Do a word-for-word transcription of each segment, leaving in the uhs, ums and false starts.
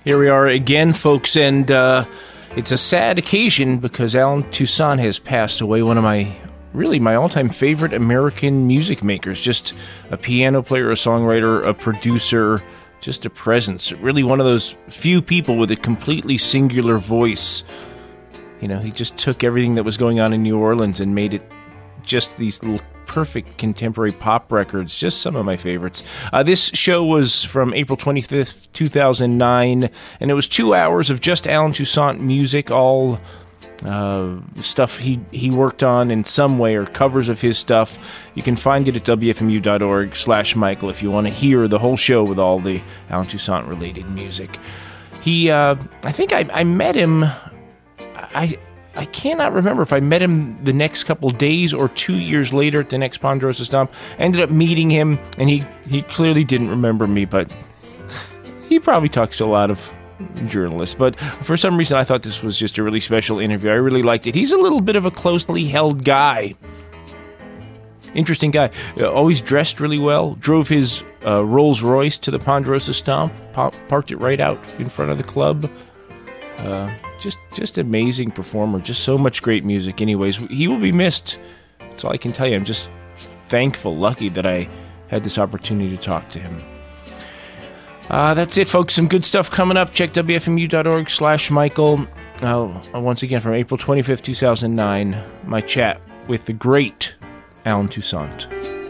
Here we are again, folks, and uh, it's a sad occasion because Allen Toussaint has passed away, one of my, really my all-time favorite American music makers, just a piano player, a songwriter, a producer, just a presence, really one of those few people with a completely singular voice. You know, he just took everything that was going on in New Orleans and made it just these little perfect contemporary pop records, just some of my favorites. Uh, this show was from April twenty-fifth, two thousand nine, and it was two hours of just Allen Toussaint music, all uh, stuff he, he worked on in some way, or covers of his stuff. You can find it at W F M U dot org slash Michael if you want to hear the whole show with all the Allen Toussaint-related music. He, uh, I think I, I met him, I... I cannot remember if I met him the next couple days or two years later at the next Ponderosa Stomp. I ended up meeting him, and he, he clearly didn't remember me, but he probably talks to a lot of journalists. But for some reason, I thought this was just a really special interview. I really liked it. He's a little bit of a closely held guy. Interesting guy. Uh, always dressed really well. Drove his uh, Rolls Royce to the Ponderosa Stomp. Pop, parked it right out in front of the club. Uh, just just amazing performer, just so much great music. Anyways, he will be missed. That's all I can tell you. I'm just thankful, lucky that I had this opportunity to talk to him. Uh, that's it, folks. Some good stuff coming up. Check W F M U dot org slash Michael. Uh, once again, from April twenty-fifth, two thousand nine, my chat with the great Allen Toussaint.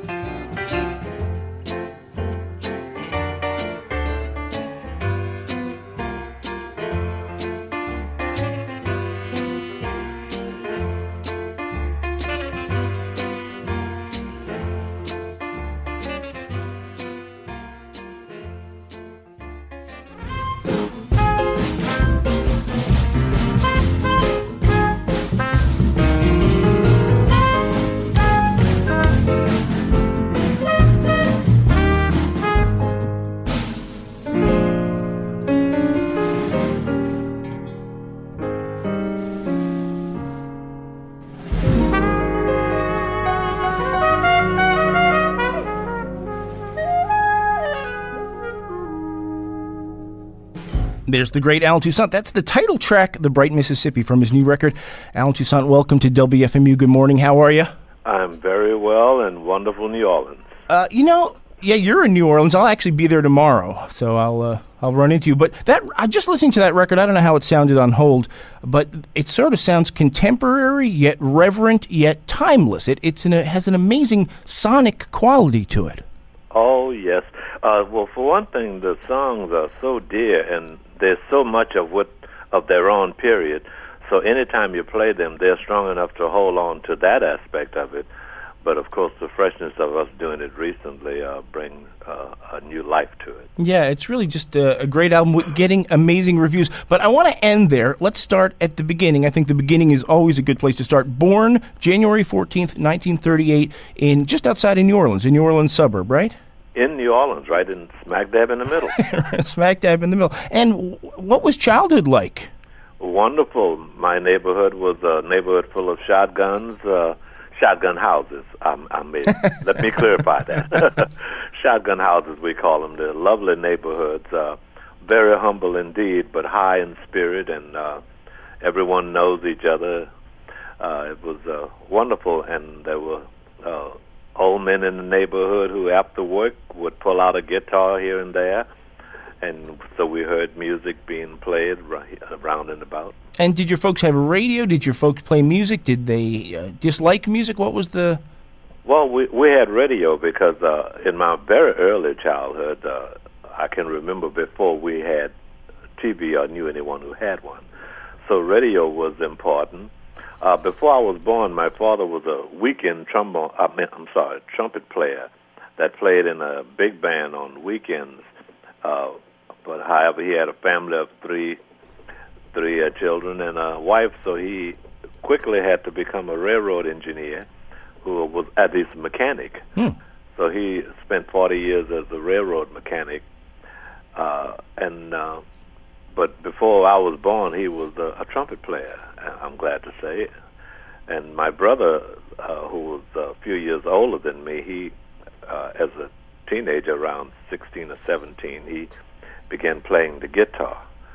There's the great Allen Toussaint. That's the title track, The Bright Mississippi, from his new record. Allen Toussaint, welcome to W F M U. Good morning. How are you? I'm very well in wonderful New Orleans. Uh, you know, yeah, you're in New Orleans. I'll actually be there tomorrow, so I'll uh, I'll run into you. But that I just listening to that record. I don't know how it sounded on hold, but it sort of sounds contemporary, yet reverent, yet timeless. It it's an, it has an amazing sonic quality to it. Oh, yes. Uh, well, for one thing, the songs are so dear, and there's so much of what of their own period. So anytime you play them, they're strong enough to hold on to that aspect of it. But, of course, the freshness of us doing it recently uh, brings uh, a new life to it. Yeah, it's really just a, a great album with getting amazing reviews. But I want to end there. Let's start at the beginning. I think the beginning is always a good place to start. Born January fourteenth, nineteen thirty-eight, in just outside of New Orleans, a New Orleans suburb, right? In New Orleans, right in smack dab in the middle. Smack dab in the middle. And w- what was childhood like? Wonderful. My neighborhood was a neighborhood full of shotguns, uh, shotgun houses. Um, I made, let me clarify that. Shotgun houses, we call them. They're lovely neighborhoods, uh, very humble indeed, but high in spirit, and uh, everyone knows each other. Uh, it was uh, wonderful, and there were uh, old men in the neighborhood who, after work, would pull out a guitar here and there, and so we heard music being played around and about. And did your folks have a radio? Did your folks play music? Did they uh, dislike music? What was the... Well, we we had radio because uh, in my very early childhood, uh, I can remember before we had T V or knew anyone who had one. So radio was important. Uh, before I was born, my father was a weekend trombone, I mean, I'm sorry, trumpet player that played in a big band on weekends. Uh, but however, he had a family of three, three uh, children and a wife, so he quickly had to become a railroad engineer, who was at least a mechanic. Hmm. So he spent forty years as a railroad mechanic, uh, and uh, but before I was born, he was a, a trumpet player, I'm glad to say. And my brother, uh, who was a few years older than me, he, uh, as a teenager, around sixteen or seventeen, he began playing the guitar.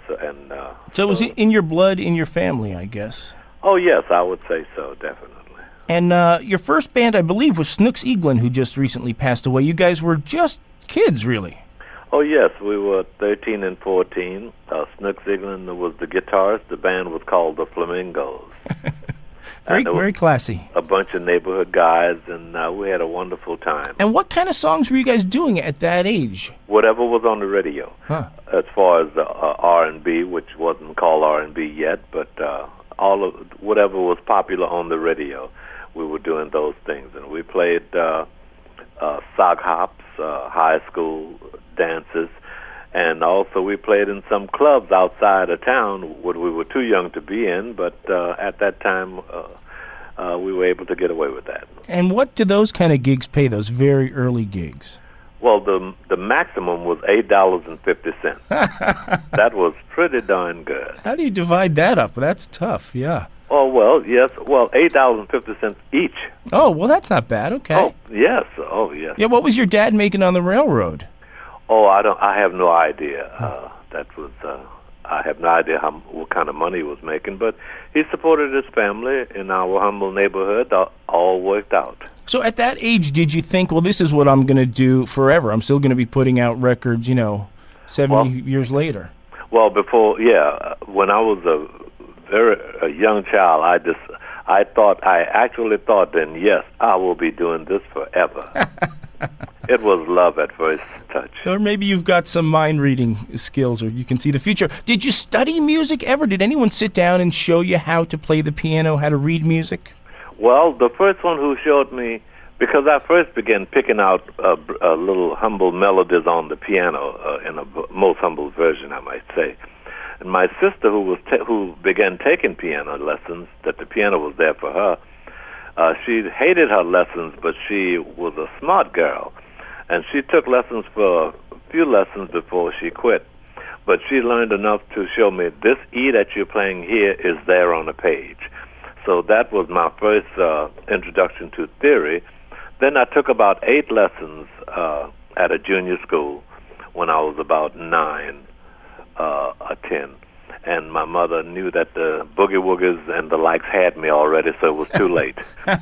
and uh, so it was so, in your blood, in your family, I guess. Oh yes, I would say so, definitely. And uh, your first band, I believe, was Snooks Eaglin, who just recently passed away. You guys were just kids, really. Oh yes, we were thirteen and fourteen. Uh, Snooks Eaglin was the guitarist. The band was called the Flamingos. Very, very classy. A bunch of neighborhood guys, and uh, we had a wonderful time. And what kind of songs were you guys doing at that age? Whatever was on the radio. Huh. As far as the uh, R and B, which wasn't called R and B yet, but uh, all of whatever was popular on the radio, we were doing those things. And we played uh, uh, sock hops, uh, high school dances, and also we played in some clubs outside of town, what we were too young to be in, but uh, at that time uh, uh, we were able to get away with that. And what do those kind of gigs pay, those very early gigs? Well, the the maximum was eight dollars and fifty cents. That was pretty darn good. How do you divide that up? That's tough, yeah. Oh, well, yes. Well, eight dollars and fifty cents each. Oh, well, that's not bad. Okay. Oh, yes. Oh, yes. Yeah, what was your dad making on the railroad? Oh, I don't. I have no idea. Uh, that was. Uh, I have no idea how what kind of money he was making, but he supported his family in our humble neighborhood. Uh, all worked out. So, at that age, did you think, well, this is what I'm going to do forever? I'm still going to be putting out records, you know, seventy well, years later. Well, before, yeah, when I was a very a young child, I just. I thought, I actually thought then, yes, I will be doing this forever. It was love at first touch. Or maybe you've got some mind-reading skills, or you can see the future. Did you study music ever? Did anyone sit down and show you how to play the piano, how to read music? Well, the first one who showed me, because I first began picking out uh, uh, little humble melodies on the piano, uh, in a most humble version, I might say. And my sister, who was ta- who began taking piano lessons, that the piano was there for her, uh, she hated her lessons, but she was a smart girl. And she took lessons for a few lessons before she quit. But she learned enough to show me this E that you're playing here is there on the page. So that was my first uh, introduction to theory. Then I took about eight lessons uh, at a junior school when I was about nine. Uh, a ten, and my mother knew that the boogie woogers and the likes had me already, so it was too late.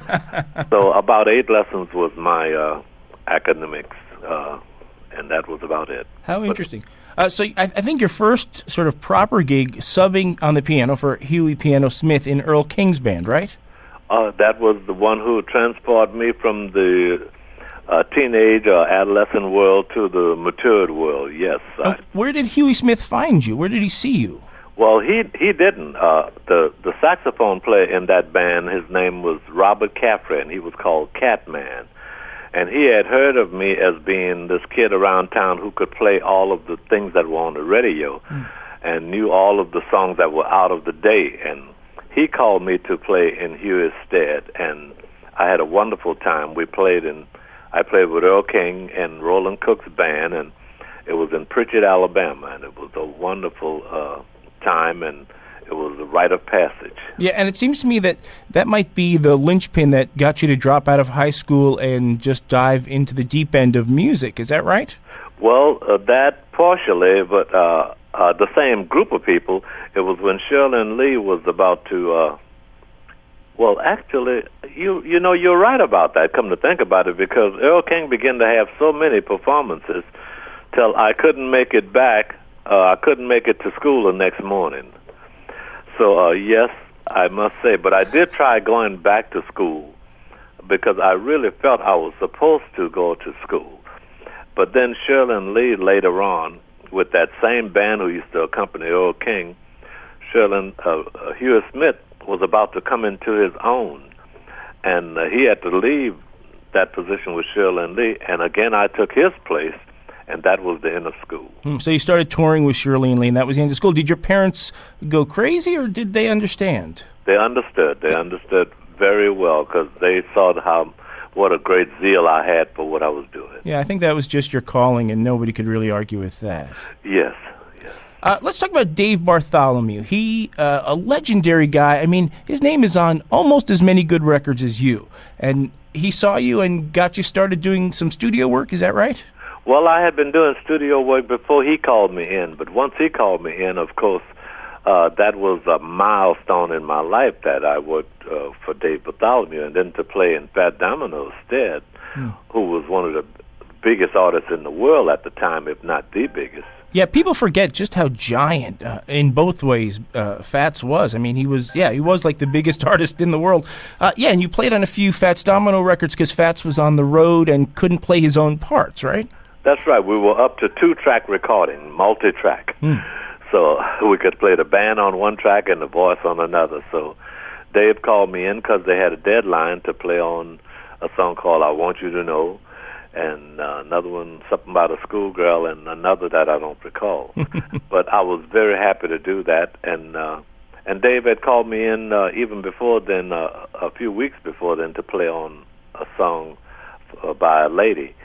So about eight lessons was my uh, academics, uh, and that was about it. How but, interesting. Uh, so I, I think your first sort of proper gig, subbing on the piano for Huey Piano Smith in Earl King's band, right? Uh, that was the one who transported me from the Uh, teenage or adolescent world to the matured world, yes. Oh, I, where did Huey Smith find you? Where did he see you? Well, he he didn't. Uh, the the saxophone player in that band, his name was Robert Caffrey, and he was called Catman. And he had heard of me as being this kid around town who could play all of the things that were on the radio mm. and knew all of the songs that were out of the day. And he called me to play in Huey's stead, and I had a wonderful time. We played in... I played with Earl King and Roland Cook's band, and it was in Pritchard, Alabama, and it was a wonderful uh, time, and it was a rite of passage. Yeah, and it seems to me that that might be the linchpin that got you to drop out of high school and just dive into the deep end of music. Is that right? Well, uh, that partially, but uh, uh, the same group of people. It was when Shirley Lee was about to... Uh, Well, actually, you you know, you're right about that, come to think about it, because Earl King began to have so many performances till I couldn't make it back. Uh, I couldn't make it to school the next morning. So, uh, yes, I must say, but I did try going back to school because I really felt I was supposed to go to school. But then Shirley Lee later on, with that same band who used to accompany Earl King, Shirley, uh, uh, Huey Smith, was about to come into his own, and uh, he had to leave that position with Shirley Lee, and again I took his place, and that was the end of school. Hmm, so you started touring with Shirley Lee, and that was the end of school. Did your parents go crazy, or did they understand? They understood. They understood very well, because they saw how what a great zeal I had for what I was doing. Yeah, I think that was just your calling, and nobody could really argue with that. Yes. Uh, let's talk about Dave Bartholomew. He, uh, a legendary guy. I mean, his name is on almost as many good records as you. And he saw you and got you started doing some studio work. Is that right? Well, I had been doing studio work before he called me in, but once he called me in, of course, uh, that was a milestone in my life that I worked uh, for Dave Bartholomew, and then to play in Fat Domino's stead, hmm. who was one of the biggest artists in the world at the time, if not the biggest. Yeah, people forget just how giant, uh, in both ways, uh, Fats was. I mean, he was, yeah, he was like the biggest artist in the world. Uh, yeah, and you played on a few Fats Domino records because Fats was on the road and couldn't play his own parts, right? That's right. We were up to two-track recording, multi-track. Hmm. So we could play the band on one track and the voice on another. So Dave called me in because they had a deadline to play on a song called I Want You to Know, and uh, another one, something about a schoolgirl, and another that I don't recall. But I was very happy to do that, and uh, and Dave had called me in uh, even before then, uh, a few weeks before then, to play on a song uh, by a lady.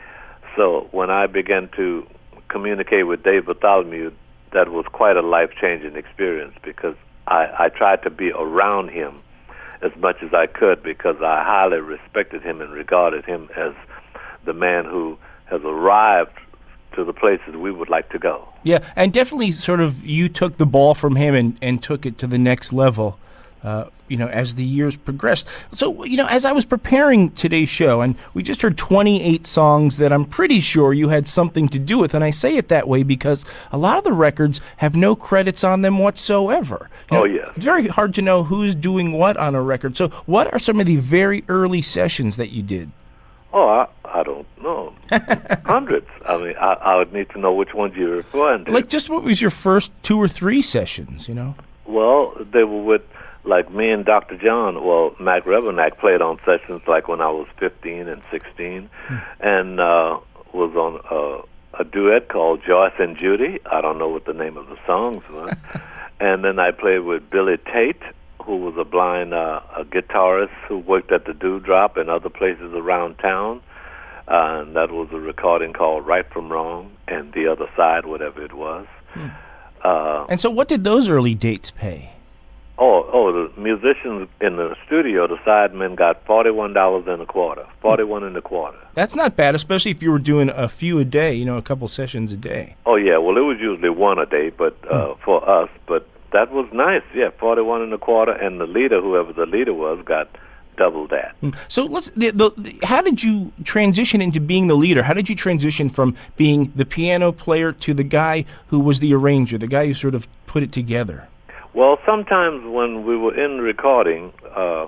So when I began to communicate with Dave Bartholomew, that was quite a life-changing experience because I, I tried to be around him as much as I could because I highly respected him and regarded him as the man who has arrived to the places we would like to go. Yeah, and definitely sort of you took the ball from him and, and took it to the next level, uh, you know, as the years progressed. So, you know, as I was preparing today's show, and we just heard twenty-eight songs that I'm pretty sure you had something to do with, and I say it that way because a lot of the records have no credits on them whatsoever. You know, oh, yes. It's very hard to know who's doing what on a record. So what are some of the very early sessions that you did? Oh, I, I don't know. Hundreds. I mean, I, I would need to know which ones you're referring to. Like, just what was your first two or three sessions, you know? Well, they were with, like, me and Doctor John. Well, Mac Revernack played on sessions, like, when I was fifteen and sixteen, hmm. and uh, was on uh, a duet called Joyce and Judy. I don't know what the name of the songs were. And then I played with Billy Tate, who was a blind uh, a guitarist who worked at the Dewdrop and other places around town. Uh, and that was a recording called Right From Wrong and The Other Side, whatever it was. Hmm. Uh, and so what did those early dates pay? Oh, oh, the musicians in the studio, the sidemen, got forty-one dollars and a quarter, forty-one and a quarter. That's not bad, especially if you were doing a few a day, you know, a couple sessions a day. Oh, yeah, well, it was usually one a day but uh, hmm. for us, but that was nice, yeah, forty-one and a quarter, and the leader, whoever the leader was, got double that. So let's. The, the, the, how did you transition into being the leader? How did you transition from being the piano player to the guy who was the arranger, the guy who sort of put it together? Well, sometimes when we were in recording, uh, uh,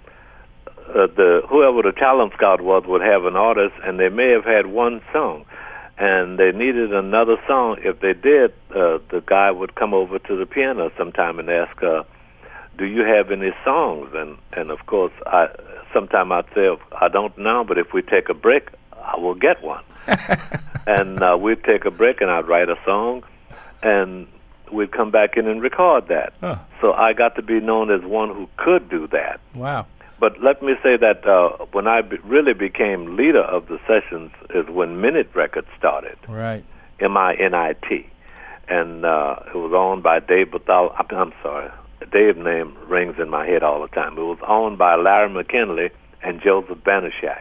the whoever the talent scout was would have an artist, and they may have had one song, and they needed another song. If they did, uh, the guy would come over to the piano sometime and ask, uh, do you have any songs? And, and of course, I sometime I'd say, I don't know, but if we take a break, I will get one. And uh, we'd take a break, and I'd write a song, and we'd come back in and record that. Huh. So I got to be known as one who could do that. Wow. But let me say that uh, when I be- really became leader of the sessions is when Minute Records started. Right. M I N I T. And uh, it was owned by Dave Bartholomew. I'm sorry. Dave's name rings in my head all the time. It was owned by Larry McKinley and Joseph Banishak.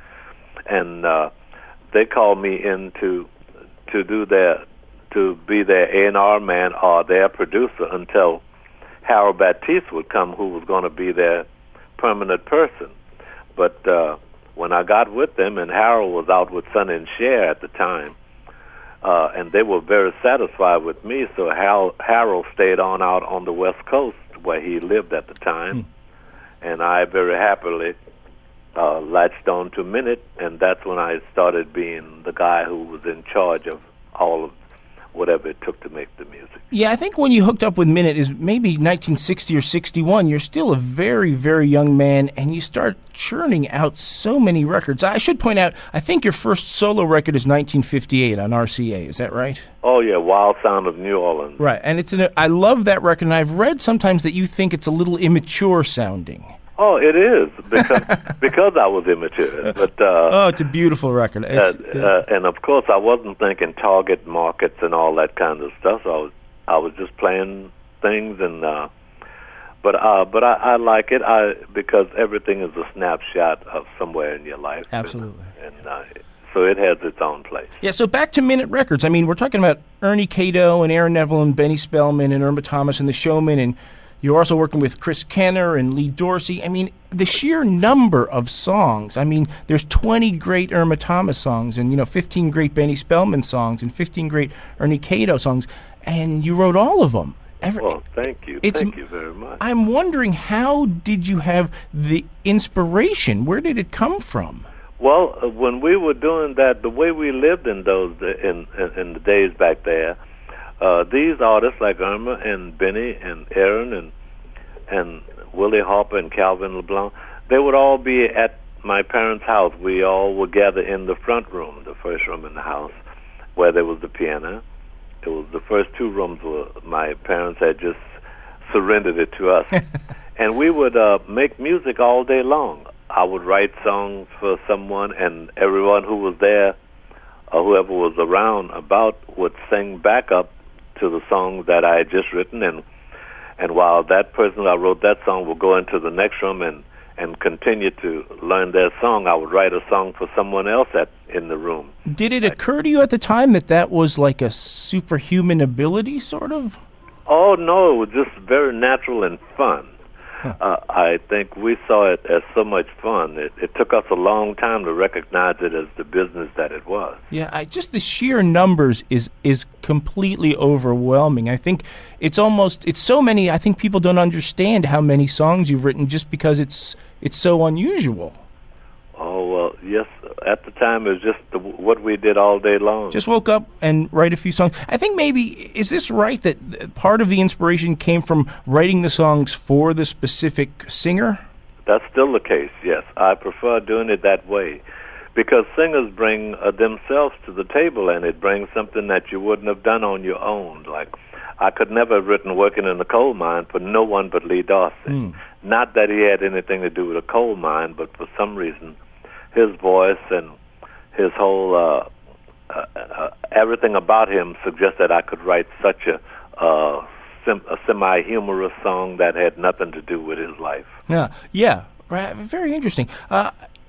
And uh, they called me in to, to do their... to be their A and R man or their producer until Harold Batiste would come, who was going to be their permanent person. But uh, when I got with them, and Harold was out with Sonny and Cher at the time, uh, and they were very satisfied with me, so Hal- Harold stayed on out on the West Coast where he lived at the time, hmm. and I very happily uh, latched on to Minute, and that's when I started being the guy who was in charge of all of whatever it took to make the music. Yeah, I think when you hooked up with Minute is maybe nineteen sixty or sixty-one. You're still a very, very young man, and you start churning out so many records. I should point out, I think your first solo record is nineteen fifty-eight on R C A. Is that right? Oh, yeah, Wild Sound of New Orleans. Right, and it's an, I love that record, and I've read sometimes that you think it's a little immature sounding. Oh, it is, because because I was immature. But uh, oh, it's a beautiful record. It's, uh, uh, and of course, I wasn't thinking target markets and all that kind of stuff. So I was I was just playing things, and uh, but uh, but I, I like it. I because everything is a snapshot of somewhere in your life. Absolutely. And, and uh, So it has its own place. Yeah, so back to Minute Records. I mean, we're talking about Ernie Cato and Aaron Neville and Benny Spellman and Irma Thomas and the Showmen, and you're also working with Chris Kenner and Lee Dorsey. I mean, the sheer number of songs. I mean, there's twenty great Irma Thomas songs and, you know, fifteen great Benny Spellman songs and fifteen great Ernie Cato songs, and you wrote all of them. Every, well, thank you. It's, thank you very much. I'm wondering, how did you have the inspiration? Where did it come from? Well, uh, when we were doing that, the way we lived in those in in, in the days back there, uh, these artists like Irma and Benny and Aaron and and Willie Harper and Calvin LeBlanc, they would all be at my parents' house. We all would gather in the front room, the first room in the house, where there was the piano. It was the first two rooms where my parents had just surrendered it to us. And we would uh, make music all day long. I would write songs for someone, and everyone who was there, or whoever was around about, would sing back up to the songs that I had just written. And and while that person I wrote that song would go into the next room and, and continue to learn their song, I would write a song for someone else at in the room. Did it occur to you at the time that that was like a superhuman ability, sort of? Oh, no, it was just very natural and fun. Huh. Uh, I think we saw it as so much fun. It, it took us a long time to recognize it as the business that it was. Yeah, I, just the sheer numbers is is completely overwhelming. I think it's almost, it's so many, I think people don't understand how many songs you've written just because it's it's so unusual. Oh, well, yes, at the time it was just the, what we did all day long. Just woke up and write a few songs. I think maybe, is this right, that part of the inspiration came from writing the songs for the specific singer? That's still the case, yes. I prefer doing it that way because singers bring uh, themselves to the table, and it brings something that you wouldn't have done on your own. Like, I could never have written Working in the Coal Mine for no one but Lee Dorsey. Mm. Not that he had anything to do with a coal mine, but for some reason his voice and his whole uh, uh, uh, everything about him suggested I could write such a, uh, sim- a semi-humorous song that had nothing to do with his life. Yeah, yeah, right. Very interesting. Uh,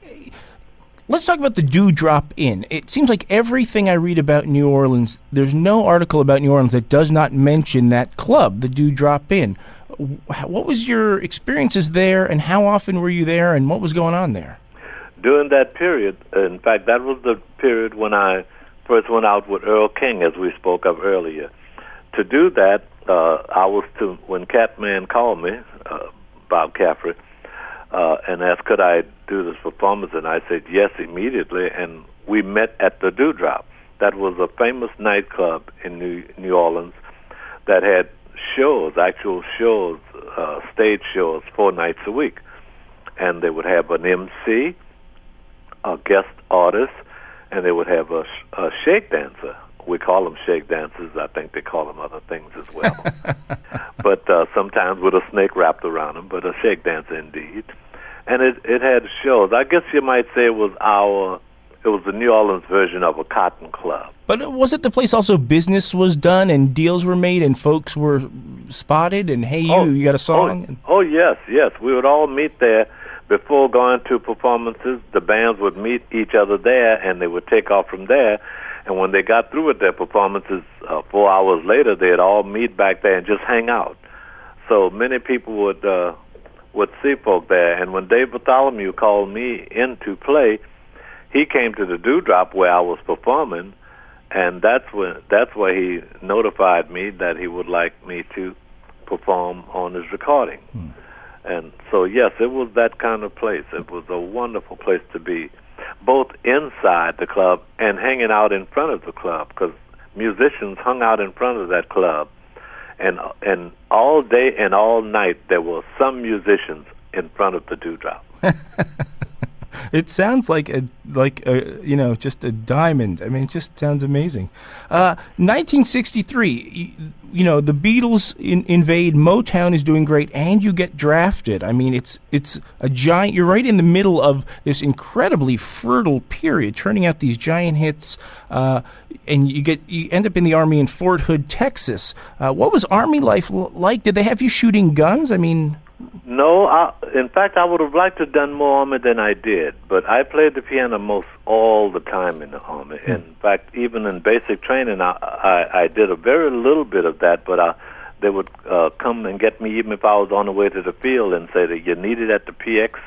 let's talk about the Dewdrop Inn. It seems like everything I read about New Orleans, there's no article about New Orleans that does not mention that club, the Dewdrop Inn. What was your experiences there, and how often were you there, and what was going on there? During that period, in fact, that was the period when I first went out with Earl King, as we spoke of earlier. To do that, uh, I was to, when Catman called me, uh, Bob Caffrey, uh, and asked could I do this performance, and I said yes immediately, and we met at the Dewdrop. That was a famous nightclub in New, New Orleans that had shows, actual shows, uh, stage shows, four nights a week. And they would have an M C, a guest artist, and they would have a, a shake dancer. We call them shake dancers. I think they call them other things as well. But uh, sometimes with a snake wrapped around them, but a shake dancer indeed. And it, it had shows. I guess you might say it was our, it was the New Orleans version of a cotton club. But was it the place also business was done and deals were made and folks were spotted and, hey, you, oh, you got a song? Oh, oh, yes, yes. We would all meet there. Before going to performances, the bands would meet each other there, and they would take off from there. And when they got through with their performances, uh, four hours later, they'd all meet back there and just hang out. So many people would uh, would see folk there. And when Dave Bartholomew called me in to play, he came to the Dewdrop where I was performing, and that's when that's where he notified me that he would like me to perform on his recording. Hmm. And so, yes, it was that kind of place. It was a wonderful place to be, both inside the club and hanging out in front of the club, because musicians hung out in front of that club. And and all day and all night, there were some musicians in front of the Dewdrop. It sounds like a like a, you know, just a diamond. I mean, it just sounds amazing. Uh, nineteen sixty-three, you, you know, the Beatles in, invade. Motown is doing great, and you get drafted. I mean, it's it's a giant. You're right in the middle of this incredibly fertile period, turning out these giant hits, uh, and you get you end up in the Army in Fort Hood, Texas. Uh, what was Army life like? Did they have you shooting guns? I mean. No, I, in fact, I would have liked to have done more Army than I did, but I played the piano most all the time in the Army. Hmm. In fact, even in basic training, I, I, I did a very little bit of that, but I, they would uh, come and get me even if I was on the way to the field and say that you need it at the P X,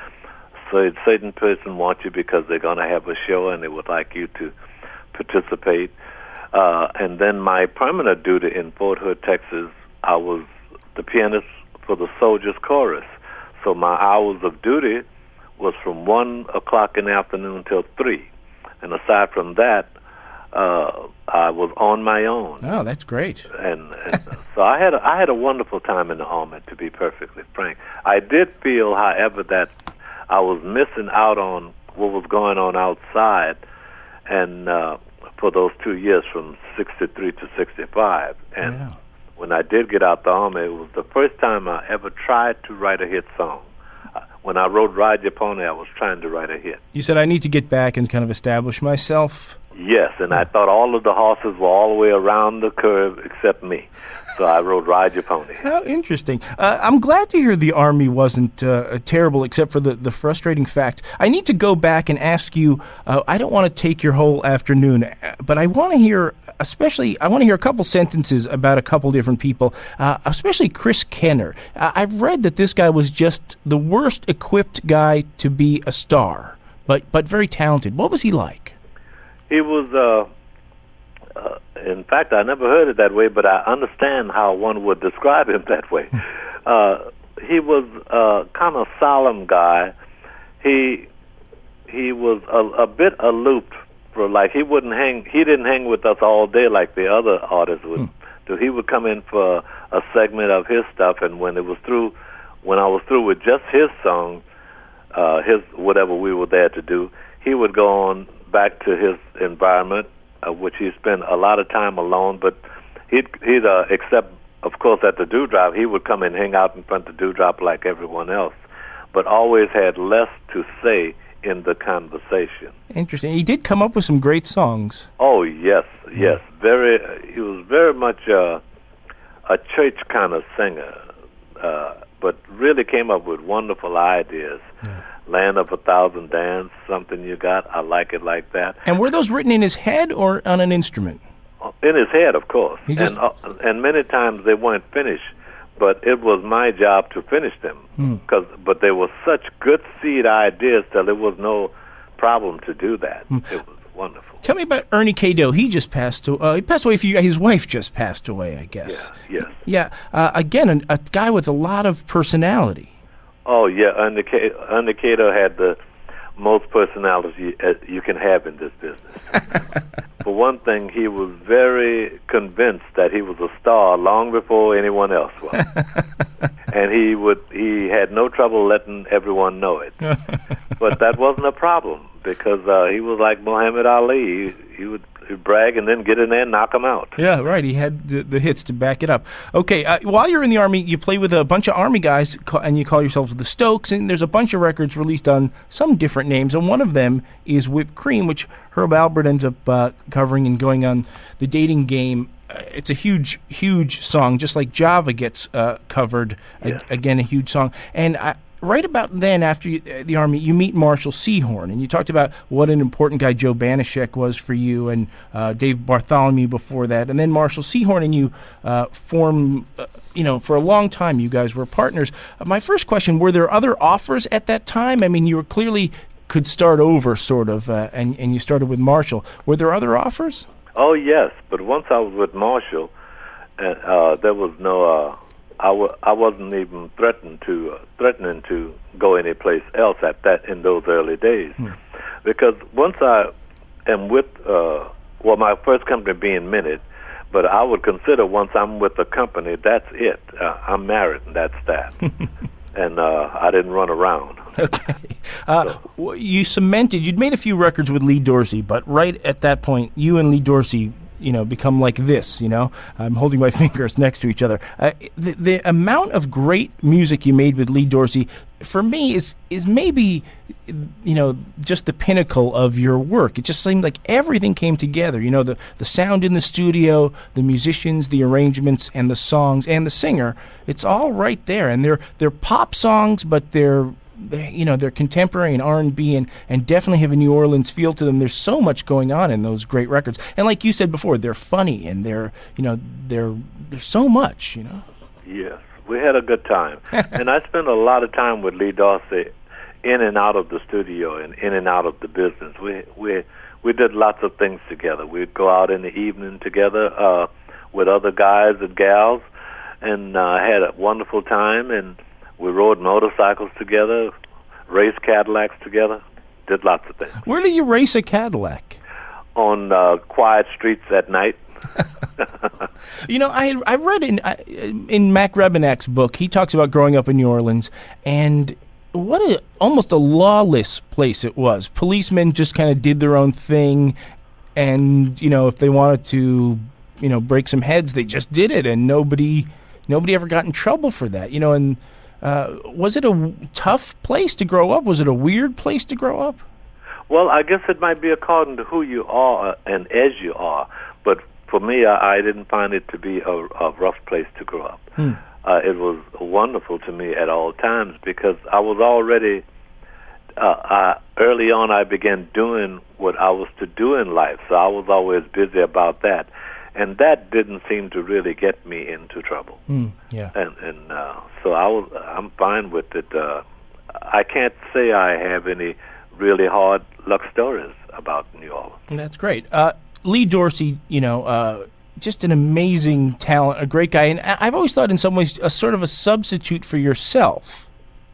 so a certain person wants you because they're going to have a show and they would like you to participate. Uh, and then my permanent duty in Fort Hood, Texas, I was the pianist for the Soldiers Chorus. So my hours of duty was from one o'clock in the afternoon until three. And aside from that, uh, I was on my own. Oh, that's great. And, and so I had a, I had a wonderful time in the Army, to be perfectly frank. I did feel, however, that I was missing out on what was going on outside, and uh, for those two years from sixty-three to sixty-five. And yeah. When I did get out the Army, it was the first time I ever tried to write a hit song. Uh, when I wrote Ride Your Pony, I was trying to write a hit. You said, I need to get back and kind of establish myself? Yes, and yeah. I thought all of the horses were all the way around the curve except me. So I wrote Ride Your Pony. How interesting. Uh, I'm glad to hear the Army wasn't uh, terrible, except for the, the frustrating fact. I need to go back and ask you, uh, I don't want to take your whole afternoon, but I want to hear, especially, I want to hear a couple sentences about a couple different people, uh, especially Chris Kenner. Uh, I've read that this guy was just the worst equipped guy to be a star, but, but very talented. What was he like? He was... Uh Uh, in fact, I never heard it that way, but I understand how one would describe him that way. Uh, he was a kind of solemn guy. He he was a, a bit aloof, for like he wouldn't hang. He didn't hang with us all day like the other artists would do. He would come in for a segment of his stuff, and when it was through, when I was through with just his song, uh, his whatever we were there to do, he would go on back to his environment. Uh, which he spent a lot of time alone, but he'd, he'd uh, except, of course, at the Dewdrop, he would come and hang out in front of the Dewdrop like everyone else, but always had less to say in the conversation. Interesting. He did come up with some great songs. Oh, yes, yes. Yeah. Very. Uh, he was very much uh, a church kind of singer, uh, but really came up with wonderful ideas. Yeah. Land of a Thousand Dance, Something You Got, I Like It Like That. And were those written in his head or on an instrument? In his head, of course. He just... And uh, and many times they weren't finished, but it was my job to finish them. Hmm. Cause, but they were such good seed ideas that there was no problem to do that. Hmm. It was wonderful. Tell me about Ernie K-Doe. He just passed away. Uh, he passed away a few years. His wife just passed away, I guess. Yeah, yes. Yeah. Uh, again, a, a guy with a lot of personality. Oh, yeah, Ernie K-Doe had the most personality you, uh, you can have in this business. For one thing, he was very convinced that he was a star long before anyone else was. And he would he had no trouble letting everyone know it. But that wasn't a problem, because uh, he was like Muhammad Ali. He, he would he'd brag and then get in there and knock him out. Yeah, right. He had the, the hits to back it up. Okay, uh, while you're in the Army, you play with a bunch of Army guys, and you call yourselves the Stokes, and there's a bunch of records released on some different names, and one of them is Whipped Cream, which Herb Alpert ends up uh, covering and going on The Dating Game. Uh, it's a huge, huge song, just like Java gets uh, covered, yes. a, again, a huge song. And I, right about then, after you, uh, the Army, you meet Marshall Sehorn, and you talked about what an important guy Joe Banashek was for you, and uh, Dave Bartholomew before that, and then Marshall Sehorn and you uh, form, uh, you know, for a long time you guys were partners. Uh, my first question, were there other offers at that time? I mean, you were clearly could start over, sort of, uh, and, and you started with Marshall. Were there other offers? Oh, yes, but once I was with Marshall, uh, uh, there was no... Uh, I, w- I wasn't even threatened to uh, threatening to go anyplace else at that in those early days, hmm. because once I am with uh, well, my first company being Minute, but I would consider once I'm with the company, that's it. Uh, I'm married, and that's that. And uh, I didn't run around. Okay, uh, so. You cemented. You'd made a few records with Lee Dorsey, but right at that point, you and Lee Dorsey, you know, become like this, you know. I'm holding my fingers next to each other. Uh, the, the amount of great music you made with Lee Dorsey, for me, is is maybe, you know, just the pinnacle of your work. It just seemed like everything came together. You know, the, the sound in the studio, the musicians, the arrangements, and the songs, and the singer. It's all right there. And they're, they're pop songs, but they're, They, you know, they're contemporary and R and B and, and definitely have a New Orleans feel to them. There's so much going on in those great records. And like you said before, they're funny and they're, you know, they're, there's so much, you know. Yes, we had a good time. And I spent a lot of time with Lee Dorsey in and out of the studio and in and out of the business. We we we did lots of things together. We'd go out in the evening together uh, with other guys and gals and uh, had a wonderful time. And we rode motorcycles together, raced Cadillacs together, did lots of things. Where do you race a Cadillac? On uh, quiet streets at night. You know, I I read in in Mac Rebennack's book, he talks about growing up in New Orleans, and what a almost a lawless place it was. Policemen just kind of did their own thing, and, you know, if they wanted to, you know, break some heads, they just did it, and nobody nobody ever got in trouble for that. You know, and Uh, was it a w- tough place to grow up? Was it a weird place to grow up? Well, I guess it might be according to who you are and as you are. But for me, I, I didn't find it to be a, a rough place to grow up. Hmm. Uh, it was wonderful to me at all times because I was already, uh, I, early on I began doing what I was to do in life. So I was always busy about that. And that didn't seem to really get me into trouble. Mm, yeah. And and uh, so I was, I'm fine with it. Uh, I can't say I have any really hard luck stories about New Orleans. That's great. Uh, Lee Dorsey, you know, uh, just an amazing talent, a great guy. And I've always thought in some ways a sort of a substitute for yourself.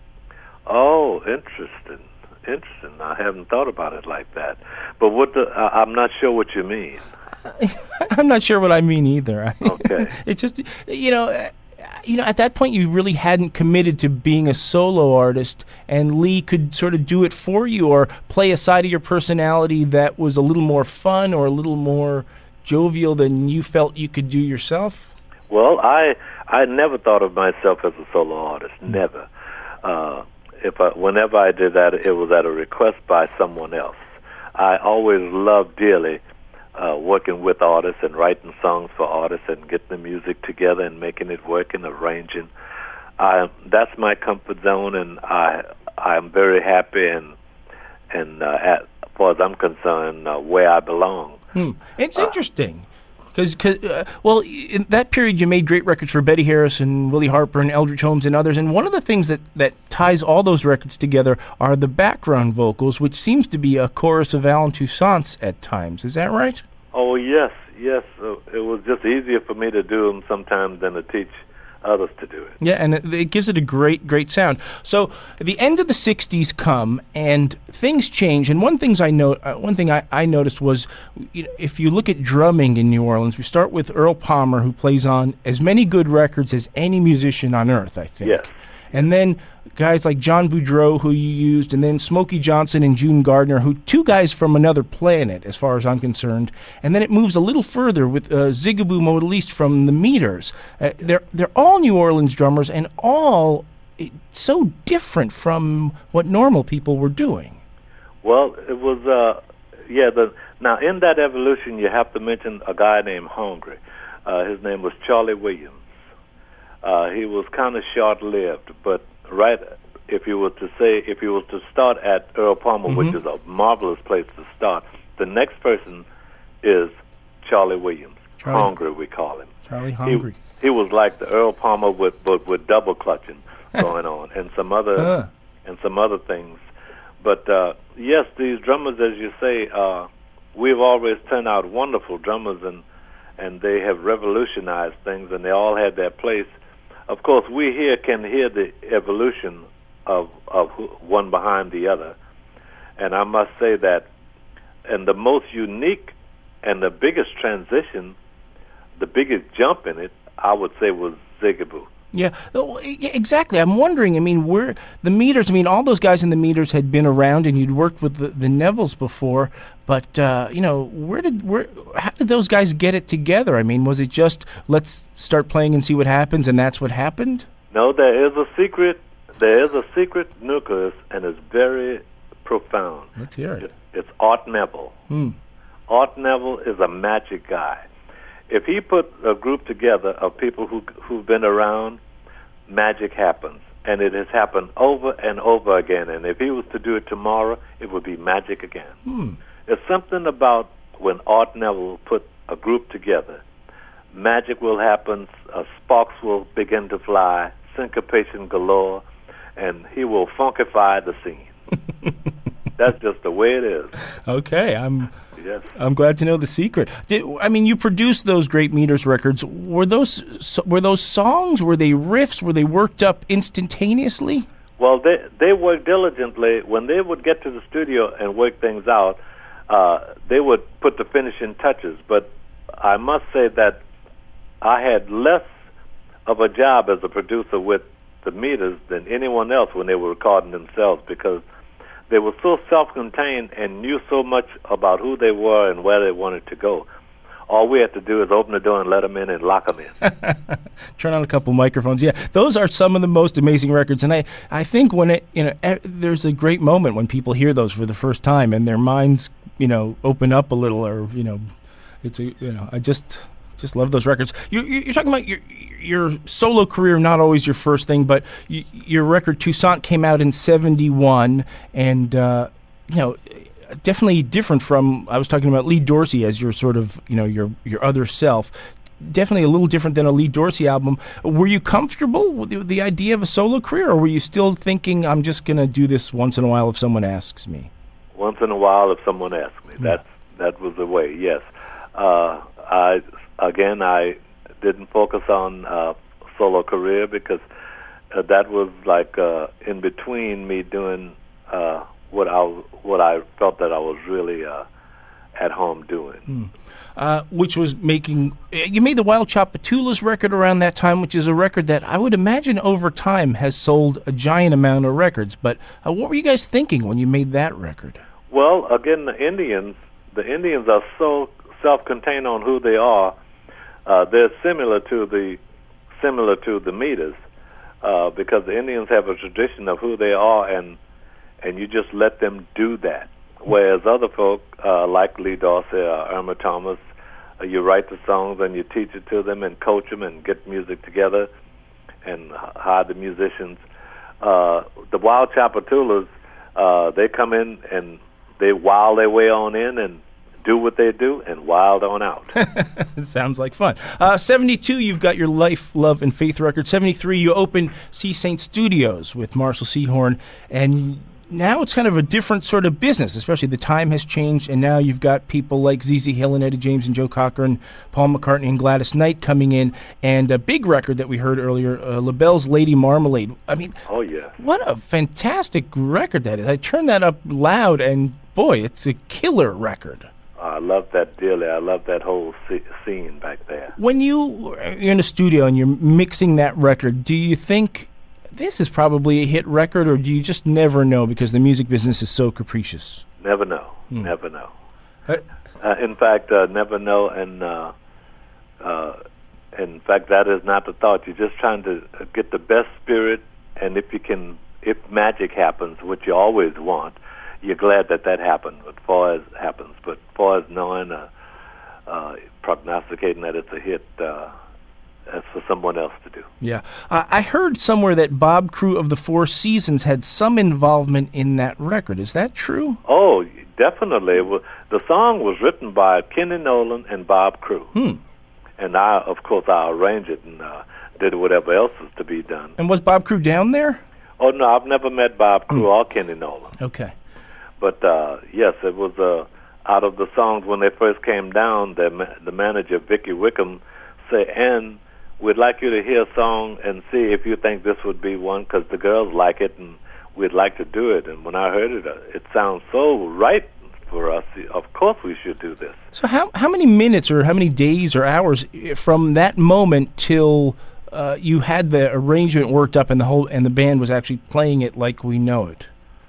Oh, interesting. Interesting. I haven't thought about it like that. But what the, uh, I'm not sure what you mean. I'm not sure what I mean either. Okay. It's just, you know, you know, at that point you really hadn't committed to being a solo artist, and Lee could sort of do it for you or play a side of your personality that was a little more fun or a little more jovial than you felt you could do yourself. Well, I I never thought of myself as a solo artist. Mm. Never. Uh, if I, whenever I did that, it was at a request by someone else. I always loved dearly Uh, working with artists and writing songs for artists and getting the music together and making it work and arranging. I, that's my comfort zone, and I I'm very happy and and uh, at, as far as I'm concerned, uh, where I belong. Hmm. It's uh, interesting because uh, well, in that period you made great records for Betty Harris and Willie Harper and Eldridge Holmes and others. And one of the things that that ties all those records together are the background vocals, which seems to be a chorus of Allen Toussaint's at times. Is that right? Oh, yes, yes. Uh, it was just easier for me to do them sometimes than to teach others to do it. Yeah, and it, it gives it a great, great sound. So the end of the sixties come, and things change. And one things I know, uh, one thing I, I noticed was, you know, if you look at drumming in New Orleans, we start with Earl Palmer, who plays on as many good records as any musician on earth, I think. Yes. And then guys like John Boudreaux, who you used, and then Smokey Johnson and June Gardner, who two guys from another planet, as far as I'm concerned. And then it moves a little further with uh, Zigaboo Modaliste from the Meters. Uh, they're they're all New Orleans drummers, and all it, so different from what normal people were doing. Well, it was uh, yeah. The now in that evolution, you have to mention a guy named Hungry. Uh, his name was Charlie Williams. Uh, he was kind of short-lived, but right, if you were to say, if you were to start at Earl Palmer, mm-hmm. which is a marvelous place to start, the next person is Charlie Williams. Charlie. Hungry, we call him. Charlie Hungry. He, he was like the Earl Palmer with with, with double clutching going on, and some other uh. and some other things. But uh, yes, these drummers, as you say, uh, we've always turned out wonderful drummers, and and they have revolutionized things, and they all had their place. Of course, we here can hear the evolution of of one behind the other, and I must say that, and the most unique and the biggest transition, the biggest jump in it, I would say, was Zigaboo. Yeah, oh, yeah, exactly. I'm wondering, I mean, where the Meters, I mean, all those guys in the Meters had been around and you'd worked with the, the Nevilles before, but, uh, you know, where did, where, how did those guys get it together? I mean, was it just, let's start playing and see what happens, and that's what happened? No, there is a secret, there is a secret nucleus, and it's very profound. Let's hear it. it it's Art Neville. Hmm. Art Neville is a magic guy. If he put a group together of people who, who've been around, magic happens. And it has happened over and over again. And if he was to do it tomorrow, it would be magic again. Hmm. There's something about when Art Neville put a group together, magic will happen, uh, sparks will begin to fly, syncopation galore, and he will funkify the scene. That's just the way it is. Okay, I'm... Yes. I'm glad to know the secret. Did, I mean, you produced those great Meters records. Were those so, were those songs? Were they riffs? Were they worked up instantaneously? Well, they they worked diligently. When they would get to the studio and work things out, uh, they would put the finishing touches. But I must say that I had less of a job as a producer with the Meters than anyone else when they were recording themselves, because they were so self-contained and knew so much about who they were and where they wanted to go. All we had to do is open the door and let them in and lock them in. Turn on a couple microphones. Yeah, those are some of the most amazing records. And I, I think when it, you know, there's a great moment when people hear those for the first time and their minds, you know, open up a little, or, you know, it's a, you know, I just... Just love those records. You, you're talking about your your solo career, not always your first thing, but you, your record Toussaint came out in seventy-one, and uh, you know, definitely different from. I was talking about Lee Dorsey as your sort of, you know, your your other self. Definitely a little different than a Lee Dorsey album. Were you comfortable with the, the idea of a solo career, or were you still thinking, I'm just going to do this once in a while if someone asks me? Once in a while if someone asks me. That's that was the way. Yes, uh, I. Again, I didn't focus on uh, solo career because uh, that was like uh, in between me doing uh, what I what I felt that I was really uh, at home doing. Mm. Uh, which was making you made the Wild Tchoupitoulas record around that time, which is a record that I would imagine over time has sold a giant amount of records. But uh, what were you guys thinking when you made that record? Well, again, the Indians, the Indians are so self-contained on who they are. Uh, they're similar to the similar to the Meters, uh, because the Indians have a tradition of who they are, and and you just let them do that. Whereas other folk, uh, like Lee Dorsey or Irma Thomas, uh, you write the songs and you teach it to them and coach them and get music together and hire the musicians. Uh, the Wild Tchoupitoulas, uh, they come in and they wow their way on in and do what they do and wild on out. Sounds like fun. Uh, seventy-two, you've got your Life, Love, and Faith record. seventy-three, you open Sea Saint Studios with Marshall Sehorn, and now it's kind of a different sort of business, especially the time has changed, and now you've got people like Z Z Hill and Eddie James and Joe Cocker and Paul McCartney and Gladys Knight coming in, and a big record that we heard earlier, uh, LaBelle's Lady Marmalade. I mean, oh yeah, what a fantastic record that is. I turned that up loud, and boy, it's a killer record. I love that dearly. I love that whole scene back there. When you, you're in a studio and you're mixing that record, do you think this is probably a hit record, or do you just never know because the music business is so capricious? Never know. Hmm. Never know. Uh, uh, in fact, uh, never know, and uh, uh, in fact, that is not the thought. You're just trying to get the best spirit, and if you can, if magic happens, which you always want, you're glad that that happened, as far as happens. But as far as knowing, uh, uh, prognosticating that it's a hit, uh, that's for someone else to do. Yeah. Uh, I heard somewhere that Bob Crewe of the Four Seasons had some involvement in that record. Is that true? Oh, definitely. It was, the song was written by Kenny Nolan and Bob Crewe. Hmm. And I, of course, I arranged it and uh, did whatever else was to be done. And was Bob Crewe down there? Oh, no, I've never met Bob Crewe or Kenny Nolan. Okay. But, uh, yes, it was uh, out of the songs when they first came down, the, ma- the manager, Vicky Wickham, said, and we'd like you to hear a song and see if you think this would be one, because the girls like it and we'd like to do it. And when I heard it, uh, it sounds so right for us. Of course we should do this. So how how many minutes or how many days or hours from that moment till uh, you had the arrangement worked up and the whole and the band was actually playing it like we know it.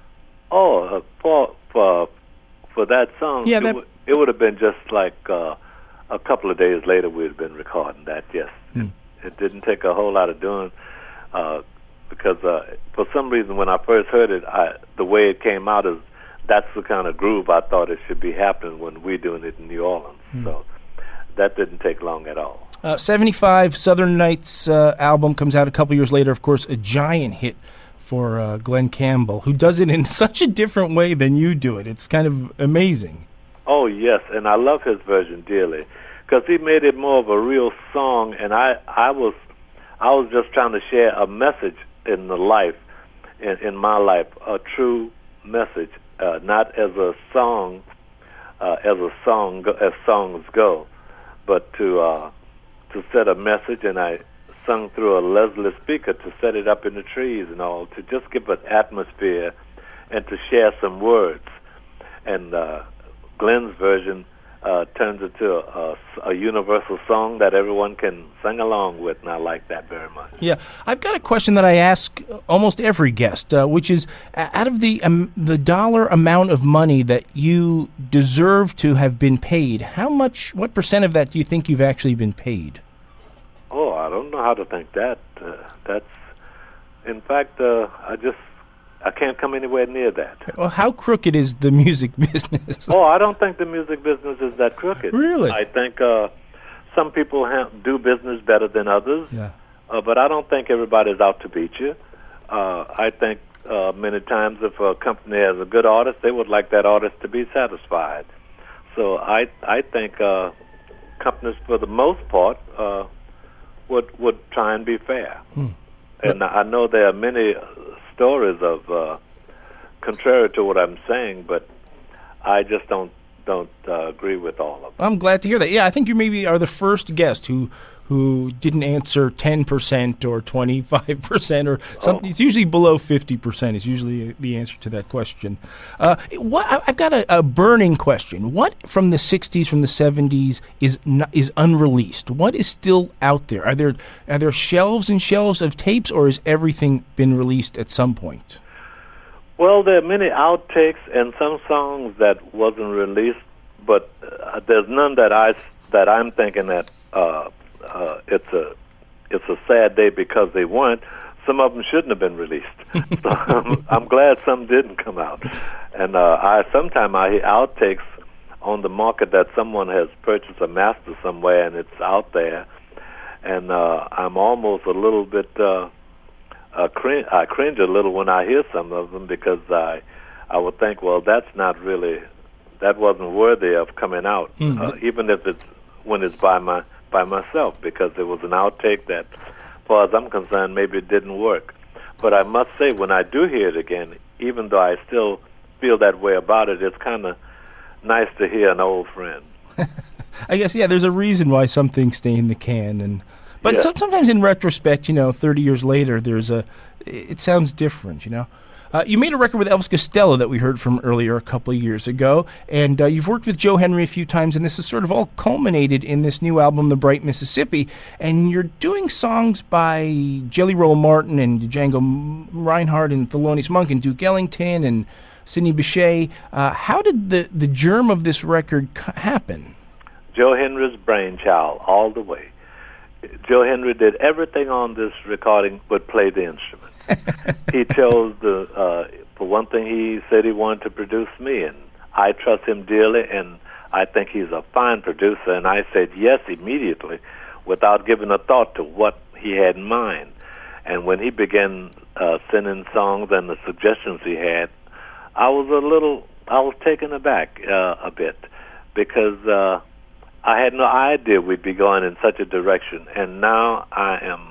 Oh, uh, for for for that song, yeah, it, that... w- it would have been just like uh, a couple of days later we'd have been recording that. Yes, hmm. it, it didn't take a whole lot of doing uh, because uh, for some reason when I first heard it, I, the way it came out is that's the kind of groove I thought it should be happening when we're doing it in New Orleans. Hmm. So that didn't take long at all. Uh, seventy-five Southern Nights uh, album comes out a couple years later. Of course, a giant hit for uh, Glen Campbell, who does it in such a different way than you do it. It's kind of amazing. Oh, yes, and I love his version dearly because he made it more of a real song, and I, I was I was just trying to share a message in the life, in, in my life, a true message, uh, not as a song, uh, as a song, as songs go, but to uh, to set a message, and I sung through a Leslie speaker to set it up in the trees and all, to just give an atmosphere and to share some words. And uh, Glen's version uh, turns into a, a universal song that everyone can sing along with, and I like that very much. Yeah, I've got a question that I ask almost every guest, uh, which is, out of the um, the dollar amount of money that you deserve to have been paid, how much, what percent of that do you think you've actually been paid? Oh, I don't know how to think that. Uh, that's, in fact, uh, I just, I can't come anywhere near that. Well, how crooked is the music business? Oh, I don't think the music business is that crooked. Really? I think uh, some people ha- do business better than others, yeah. uh, but I don't think everybody's out to beat you. Uh, I think uh, many times if a company has a good artist, they would like that artist to be satisfied. So I, I think uh, companies, for the most part, uh, would would try and be fair. Hmm. And I know there are many stories of uh, contrary to what I'm saying, but I just don't don't uh, agree with all of them. I'm glad to hear that. Yeah, I think you maybe are the first guest who who didn't answer ten percent or twenty-five percent or something. Oh. It's usually below fifty percent is usually the answer to that question. Uh, what I've got a, a burning question. What from the sixties, from the seventies is not, is unreleased? What is still out there? Are there are there shelves and shelves of tapes, or has everything been released at some point? Well, there are many outtakes and some songs that wasn't released, but uh, there's none that I that I'm thinking that uh, uh, it's a it's a sad day because they weren't. Some of them shouldn't have been released. So I'm, I'm glad some didn't come out. And uh, I sometimes I hear outtakes on the market that someone has purchased a master somewhere and it's out there, and uh, I'm almost a little bit. Uh, Uh, cringe, I cringe a little when I hear some of them because I, I would think, well, that's not really, that wasn't worthy of coming out, mm-hmm. uh, even if it's when it's by my by myself, because it was an outtake that, as far as I'm concerned, maybe it didn't work. But I must say, when I do hear it again, even though I still feel that way about it, it's kind of nice to hear an old friend. I guess, yeah, there's a reason why some things stay in the can, and. But yeah. so, sometimes in retrospect, you know, thirty years later, there's a, it sounds different, you know. Uh, you made a record with Elvis Costello that we heard from earlier a couple of years ago, and uh, you've worked with Joe Henry a few times, and this is sort of all culminated in this new album, The Bright Mississippi, and you're doing songs by Jelly Roll Martin and Django Reinhardt and Thelonious Monk and Duke Ellington and Sidney Bechet. Uh, how did the, the germ of this record c- happen? Joe Henry's brainchild all the way. Joe Henry did everything on this recording but play the instrument. He chose the, uh, for one thing, he said he wanted to produce me, and I trust him dearly, and I think he's a fine producer, and I said yes immediately without giving a thought to what he had in mind. And when he began uh, sending songs and the suggestions he had, I was a little, I was taken aback uh, a bit because uh, I had no idea we'd be going in such a direction, and now I am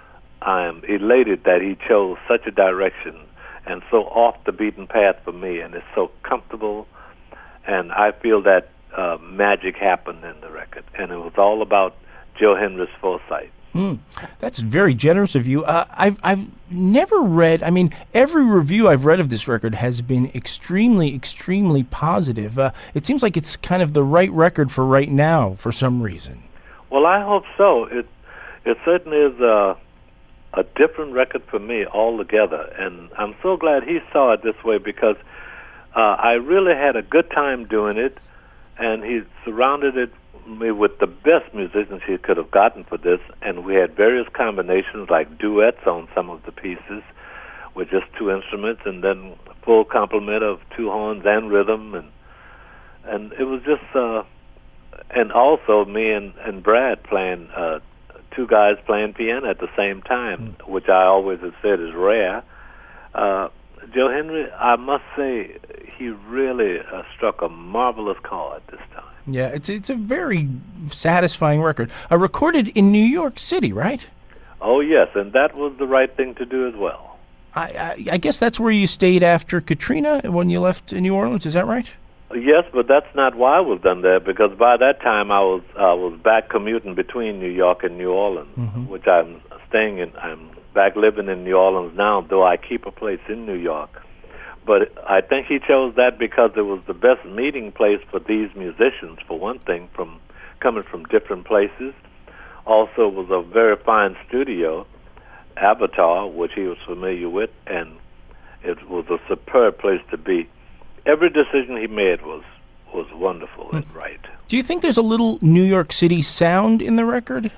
I am elated that he chose such a direction and so off the beaten path for me, and it's so comfortable, and I feel that uh, magic happened in the record, and it was all about Joe Henry's foresight. Mm, that's very generous of you. Uh, I've I've never read. I mean, every review I've read of this record has been extremely, extremely positive. Uh, it seems like it's kind of the right record for right now, for some reason. Well, I hope so. It, It certainly is a, a different record for me altogether, and I'm so glad he saw it this way because uh, I really had a good time doing it, and he surrounded it me with the best musicians he could have gotten for this, and we had various combinations like duets on some of the pieces with just two instruments, and then a full complement of two horns and rhythm, and and it was just, uh, and also me and, and Brad playing, uh, two guys playing piano at the same time, mm. which I always have said is rare. Uh, Joe Henry, I must say, he really uh, struck a marvelous chord this time. Yeah, it's it's a very satisfying record. Uh, recorded in New York City, right? Oh, yes, and that was the right thing to do as well. I, I, I guess that's where you stayed after Katrina when you left New Orleans, is that right? Yes, but that's not why I was done there, because by that time I was I was back commuting between New York and New Orleans, mm-hmm. which I'm staying in. I'm back living in New Orleans now, though I keep a place in New York. But I think he chose that because it was the best meeting place for these musicians, for one thing, from coming from different places. Also, it was a very fine studio, Avatar, which he was familiar with, and it was a superb place to be. Every decision he made was was wonderful and right. Do you think there's a little New York City sound in the record?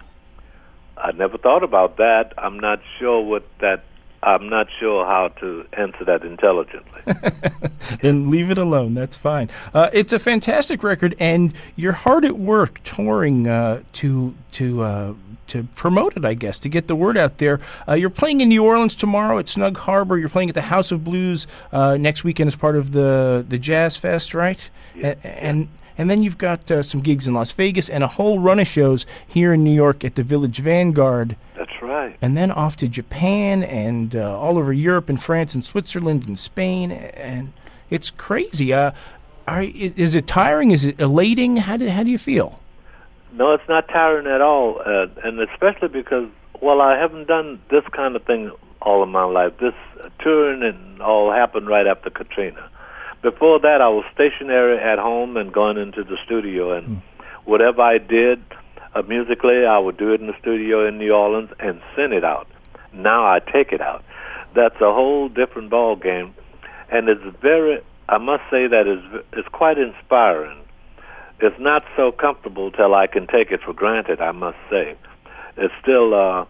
I never thought about that. I'm not sure what that. I'm not sure how to answer that intelligently. Then leave it alone. That's fine. Uh, it's a fantastic record, and you're hard at work touring uh, to to uh, to promote it, I guess, to get the word out there. Uh, you're playing in New Orleans tomorrow at Snug Harbor. You're playing at the House of Blues uh, next weekend as part of the the Jazz Fest, right? Yeah. A- and and then you've got uh, some gigs in Las Vegas and a whole run of shows here in New York at the Village Vanguard. That's right. And then off to Japan and uh, all over Europe and France and Switzerland and Spain, and it's crazy. Uh, are, is it tiring? Is it elating? How do how do you feel? No, it's not tiring at all, uh, and especially because, well, I haven't done this kind of thing all of my life. This uh, touring and all happened right after Katrina. Before that, I was stationary at home and going into the studio, and mm. whatever I did uh, musically, I would do it in the studio in New Orleans and send it out. Now I take it out. That's a whole different ball game, and it's very, I must say that it's, it's quite inspiring. It's not so comfortable till I can take it for granted, I must say. It's still, uh,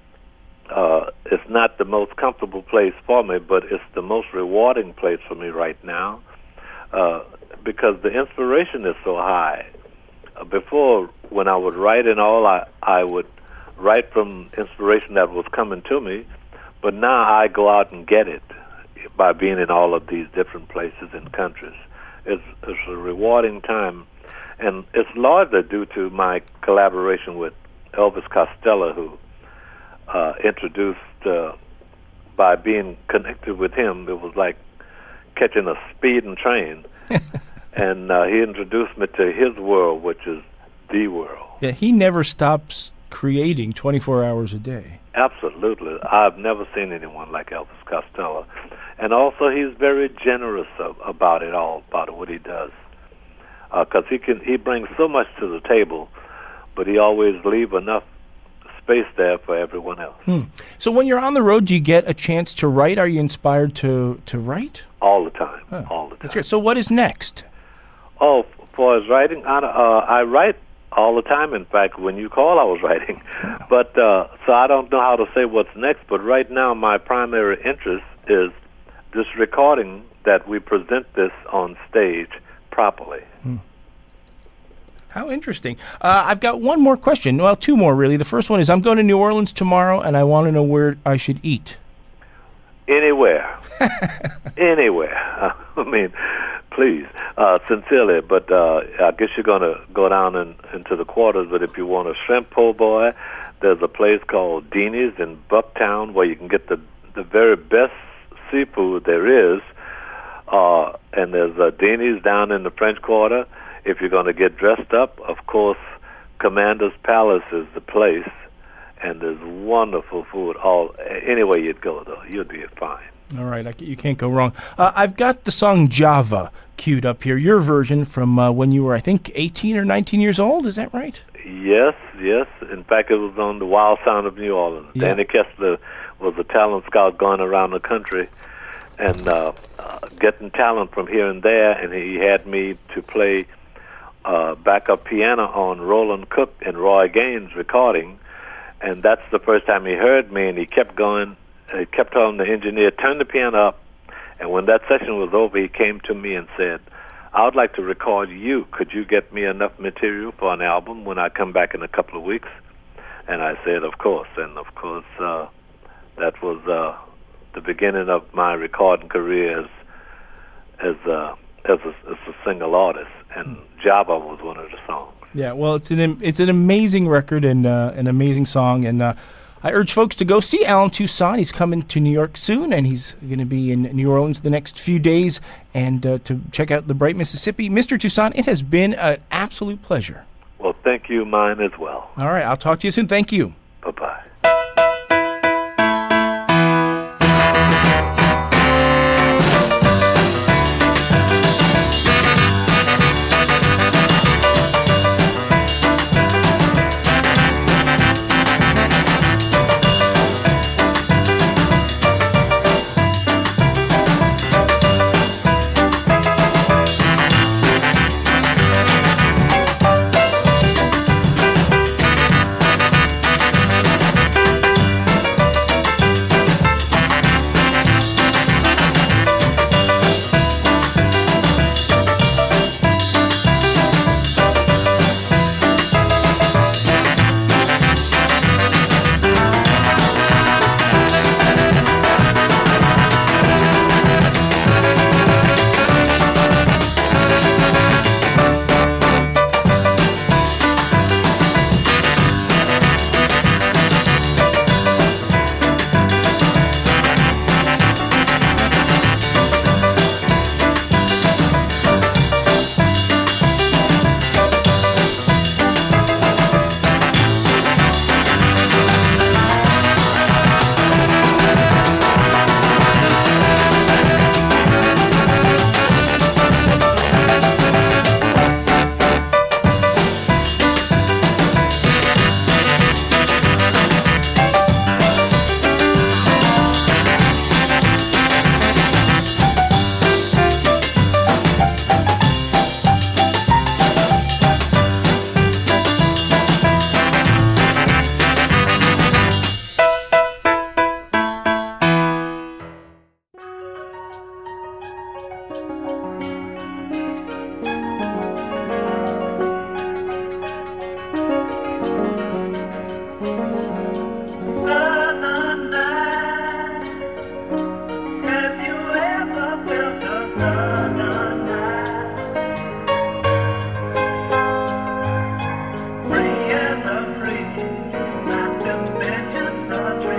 uh, it's not the most comfortable place for me, but it's the most rewarding place for me right now uh, because the inspiration is so high. Uh, before, when I would write and all, I, I would write from inspiration that was coming to me, but now I go out and get it by being in all of these different places and countries. It's, it's a rewarding time. And it's largely due to my collaboration with Elvis Costello, who uh, introduced, uh, by being connected with him, it was like catching a speeding train. And uh, he introduced me to his world, which is the world. Yeah, he never stops creating twenty-four hours a day. Absolutely. I've never seen anyone like Elvis Costello. And also he's very generous of, about it all, about what he does. Because uh, he can, he brings so much to the table, but he always leave enough space there for everyone else. Hmm. So when you're on the road, do you get a chance to write? Are you inspired to, to write? All the time, oh, all the time. That's great. So what is next? Oh, for his writing, I, uh, I write all the time. In fact, when you call, I was writing. Oh. But uh, so I don't know how to say what's next. But right now, my primary interest is this recording that we present this on stage properly. Hmm. How interesting. Uh, I've got one more question. Well, two more, really. The first one is, I'm going to New Orleans tomorrow, and I want to know where I should eat. Anywhere. Anywhere. I mean, please, uh, sincerely. But uh, I guess you're going to go down in, into the quarters, but if you want a shrimp po' boy, there's a place called Deanie's in Bucktown where you can get the, the very best seafood there is. Uh, and there's uh, Deanie's down in the French Quarter. If you're going to get dressed up, of course, Commander's Palace is the place, and there's wonderful food. All anywhere you'd go, though, you'd be fine. All right, I, you can't go wrong. Uh, I've got the song Java queued up here, your version from uh, when you were, I think, eighteen or nineteen years old. Is that right? Yes, yes. In fact, it was on the Wild Sound of New Orleans. Yeah. Danny Kessler was a talent scout going around the country and uh, uh, getting talent from here and there, and he had me to play uh, backup piano on Roland Cook and Roy Gaines' recording, and that's the first time he heard me, and he kept going, he kept telling the engineer, turn the piano up, and when that session was over, he came to me and said, I would like to record you. Could you get me enough material for an album when I come back in a couple of weeks? And I said, of course. And, of course, uh, that was uh, the beginning of my recording career as as, uh, as, a, as a single artist. And Java was one of the songs. Yeah, well, it's an it's an amazing record and uh, an amazing song. And uh, I urge folks to go see Allen Toussaint. He's coming to New York soon, and he's going to be in New Orleans the next few days, and uh, to check out the Bright Mississippi. Mister Toussaint, it has been an absolute pleasure. Well, thank you, mine as well. All right, I'll talk to you soon. Thank you. Bye-bye.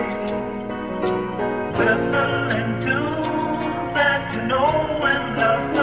Whistling tunes that you know and love.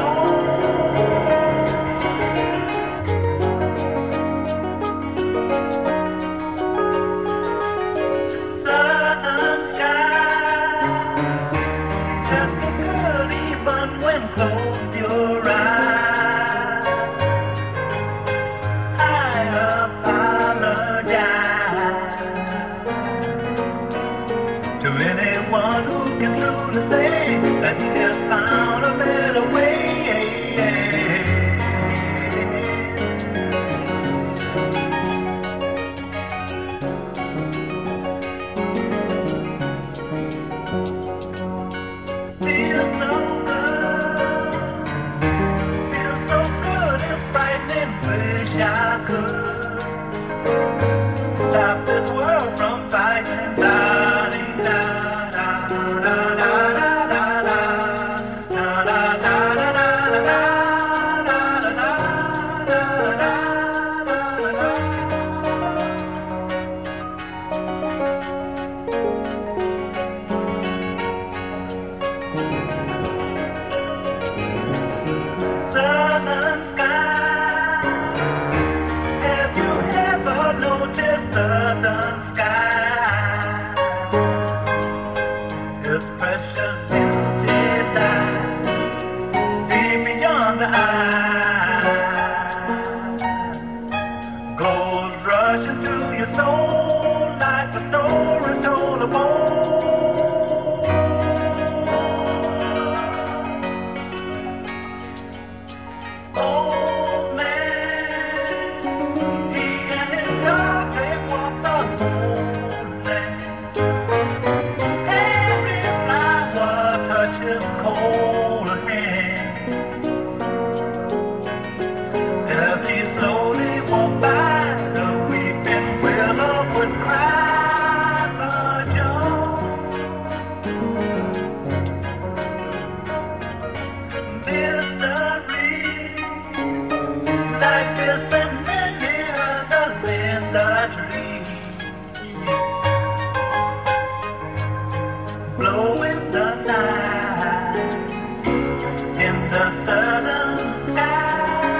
the southern sky.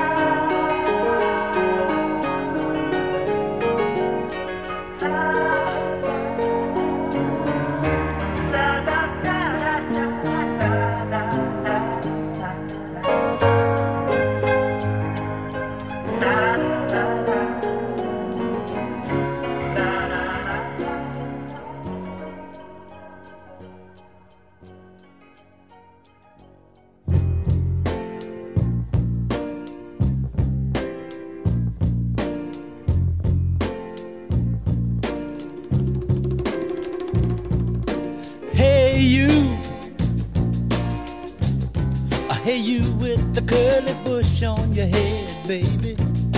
Hey, you with the curly bush on your head, baby.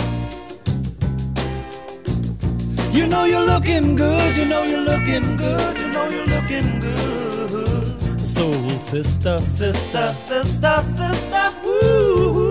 You know you're looking good, you know you're looking good, you know you're looking good. Soul sister, sister, sister, sister, woo.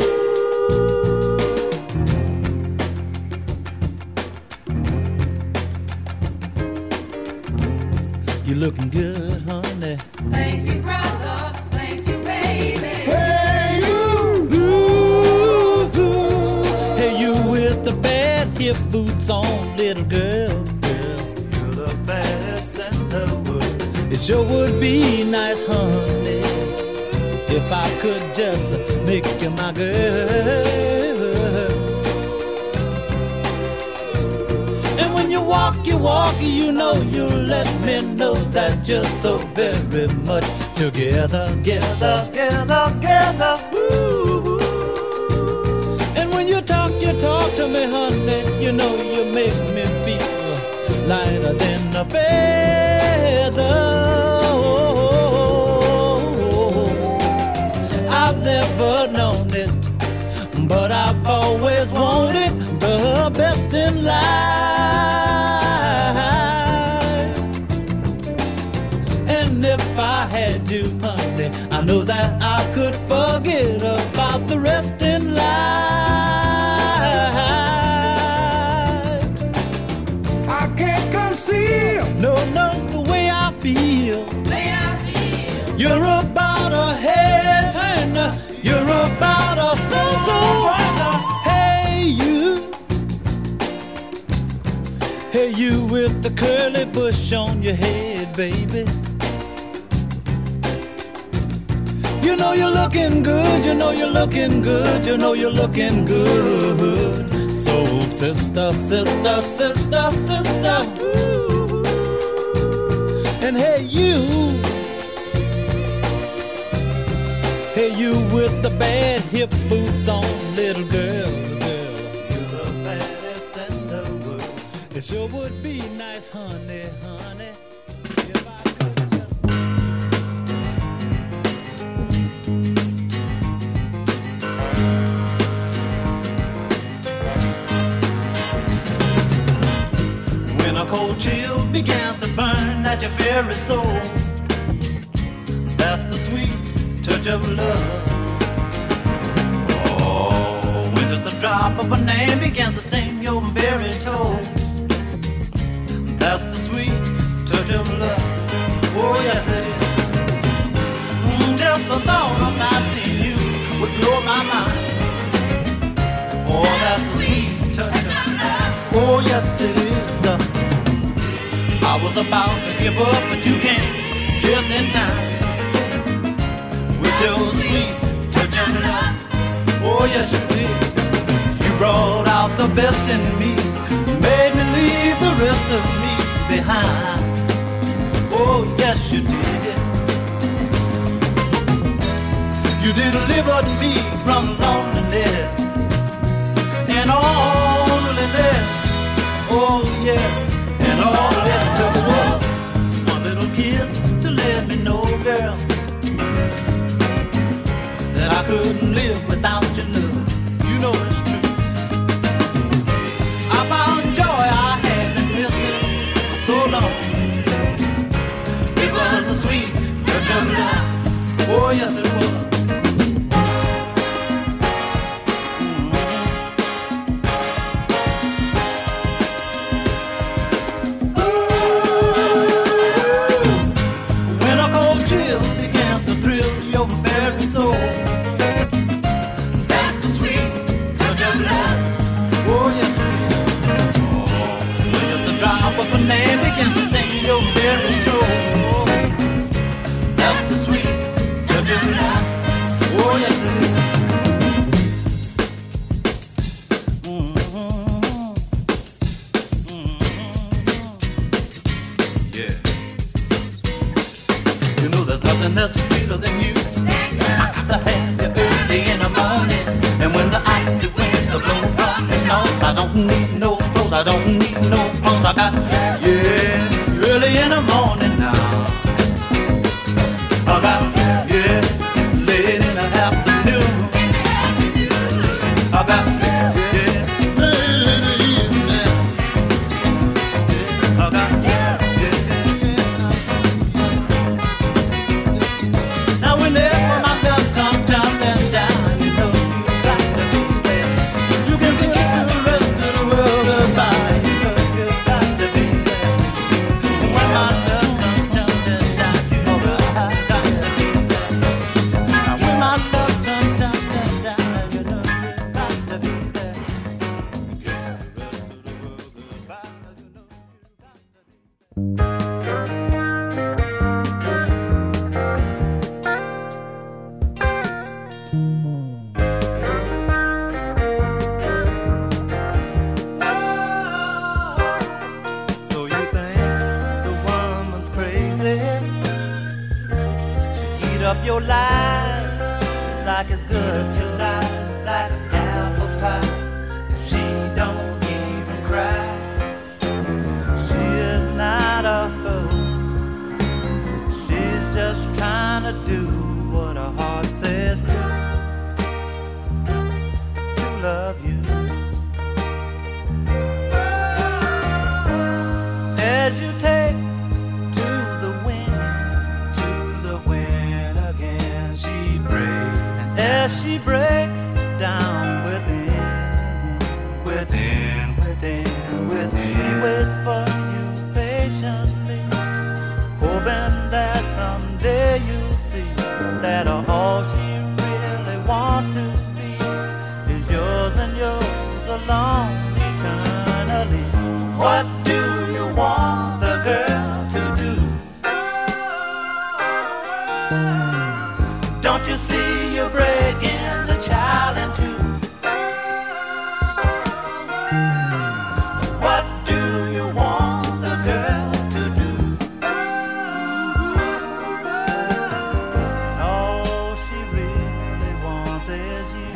You're looking good, honey. Thank you, brother. Thank you, baby. Hey, you. Ooh, ooh. Hey, you with the bad hip boots on, little girl. Girl, you're the baddest in the world. It sure would be nice, honey, if I could just make you my girl. And when you walk, you walk, you know you let me know that you're so very much together, together, together, together. Ooh. And when you talk, you talk to me, honey, you know you make me feel lighter than a feather. I've never known it, but I've always wanted the best in life. And if I had to, honey, I know that I could forget about the rest in life. I can't conceal, no, no, the way I feel. Way I feel. You're about a head turner, you're about a stone so runner. Hey, you. Hey, you with the curly bush on your head, baby. You know you're looking good, you know you're looking good, you know you're looking good. Soul sister, sister, sister, sister. Ooh. And hey, you. Hey, you with the bad hip boots on, little girl, girl. You're the baddest in the world. It sure would be nice, honey, honey, if I could just... When a cold chill begins to burn at your very soul, that's the sweet touch of love. Oh, when just a drop of a name begins to sting your very toe, that's the sweet touch of love. Oh, yes it is. Mm, just the thought of not seeing you would blow my mind. Oh, that's the sweet touch of love. Oh, yes it is. I was about to give up, but you came just in time. Your sweet touch of love. Oh yes you did. You brought out the best in me. You made me leave the rest of me behind. Oh yes you did. You delivered me from loneliness and loneliness. Oh yes, and all it took was one little kiss to let me know, girl, that I couldn't live without your love. You know it's true. I found joy I had been missing for so long. It was the sweet touch of love. Oh yes it was. When a cold chill begins to thrill your very soul, knows I don't need no clothes, I don't need no clothes. I got, yeah, early in the morning now. I got, yeah, late in the afternoon. I got, yeah, late in the evening. I got, yeah, yeah. Now whenever my love comes tumbling down, you know you got to be there. You can kiss the rest of the world goodbye, you know you got to be there. When my love comes tumbling down, you know I got to be there. Now when my love comes tumbling down, you know you got to be there. Kiss the rest of the world goodbye, you know you got to be there. So you think the woman's crazy? She eat up your lies like it's good to lies, like apple pies. She don't even cry. She is not a fool. She's just trying to do what her heart says to. To love you. As you take to the wind, to the wind again, she breaks. As she breaks down within, within, within, within. She waits for you patiently, hoping that someday you'll see that all she really wants to be is yours and yours alone eternally. What do you want the girl to do? Don't you see you're breaking the child in two? What do you want the girl to do? All she really wants is you.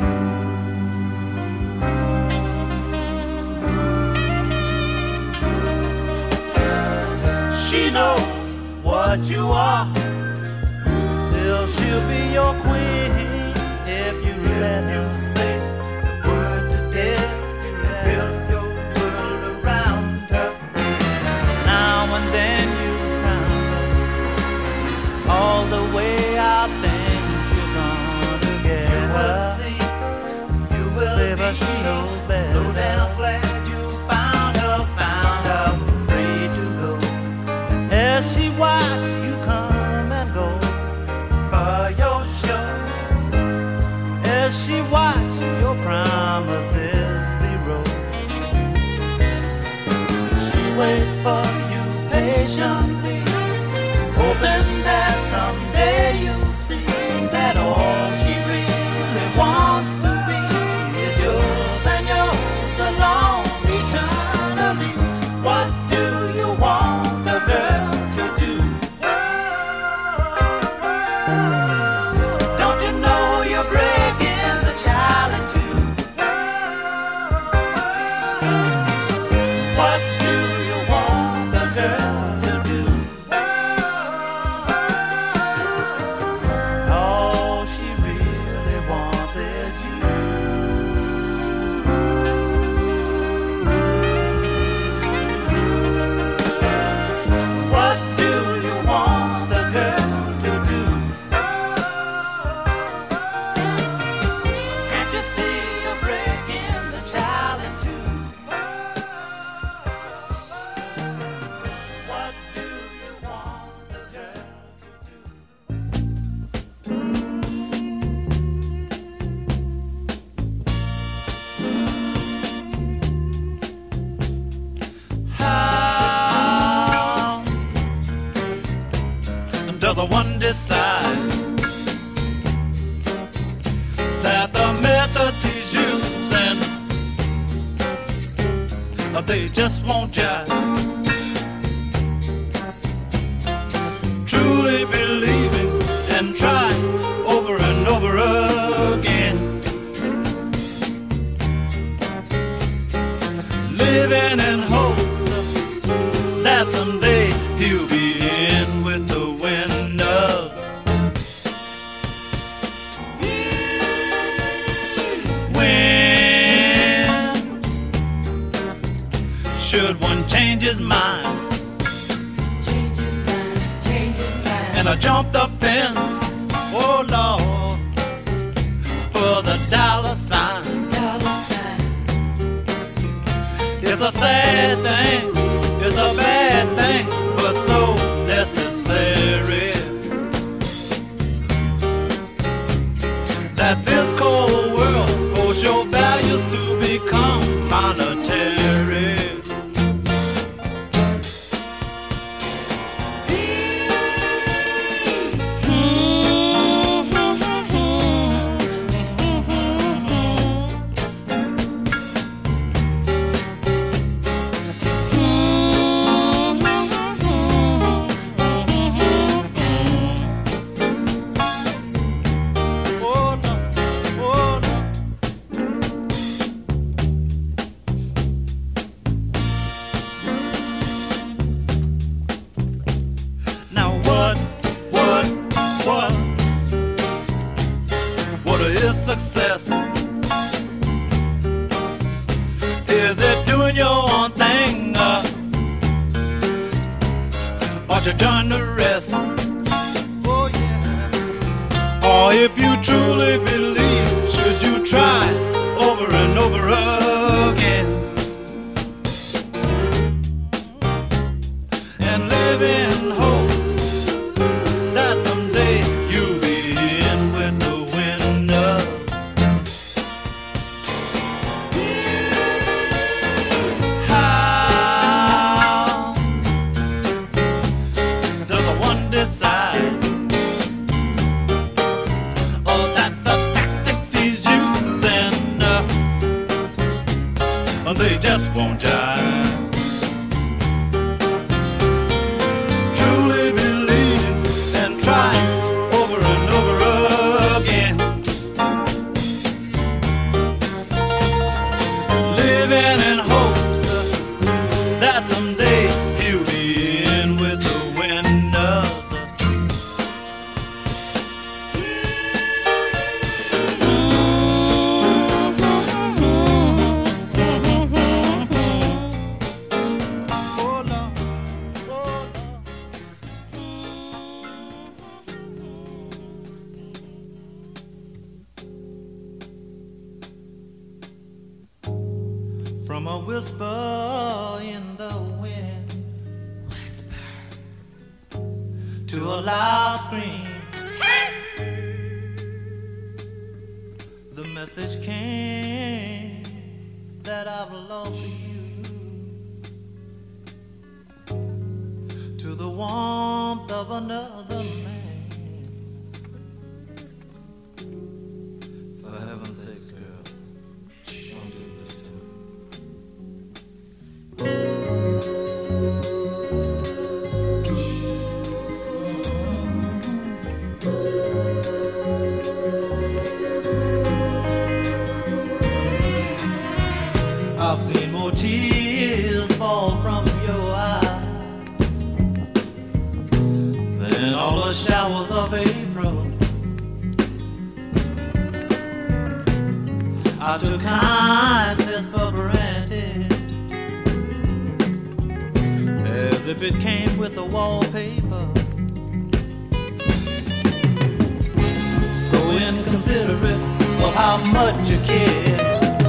She knows what you are. Still she'll be your queen if you let her say the word to death. You build your world around her. Now and then you promise all the way out things you're gonna get her. You will see, but she knows better. So damn glad you found her, found her, free to go. As she watch you come and go for your show, as she watch your promises zero, she waits for you patiently, hoping that someday you'll see that all she really wants to be is yours and yours alone eternally. What do you want the girl to do? Don't you know you're breaking the child in two? What do you want the girl to do? All she really wants is you. What do you want the girl to do? Can't you see you're breaking the child in two? What do you want the girl to do? How does a one decide that the methods he's using, uh, they just won't jive? Truly believing and trying over and over again. living in hopes that someday he'll be in with the winners. When should one change his mind and I jumped the fence, oh Lord, for the dollar sign. It's a sad thing, it's a bad thing, but so necessary that this cold world force your values to become monetary. Success? Is it doing your own thing, uh, or you done the rest? Oh yeah. Or if you truly believe, should you try over and over again and live in hopes that someday you'll be in with the winners? Decide oh, that the tactics he's using uh, they just won't jive. Truly believe and try over and over again, living in hopes uh, that someday he'll be in with the winners. From a whisper in the wind, whisper to a loud scream, the message came that I've lost you, to the warmth of another man. For heaven's sakes, girl, don't do this to me. I've seen more tears fall from your eyes than all the showers of April. I took kindness for granted, as if it came with the wallpaper. So inconsiderate of how much you care.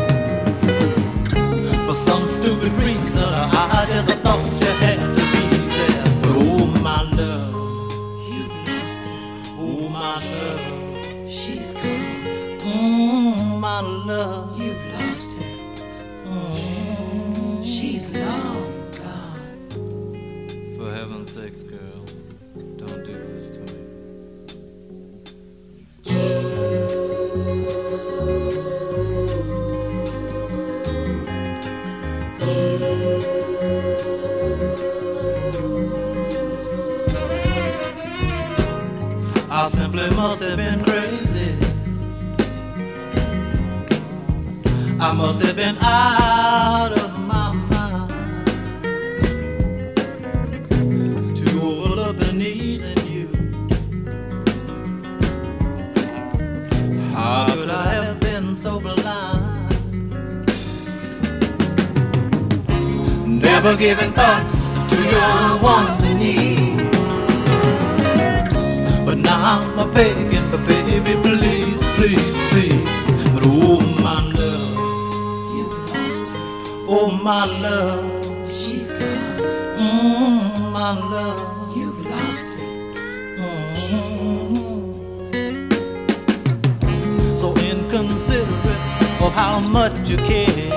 For some stupid reason, I just thought you had to be there. But oh my love, you've lost her. Oh my love, she's gone. Mm, my love, you've lost her. Mm, she's long gone. For heaven's sakes, girl, don't do this to me. I simply must have been crazy. I must have been out of my mind. so blind, never giving thoughts to your wants and needs. But now I'm a begging for baby, please, please, please. But oh my love, You've lost her. oh my love, She's gone. mm, my love. You've lost her. So inconsiderate of how much you care.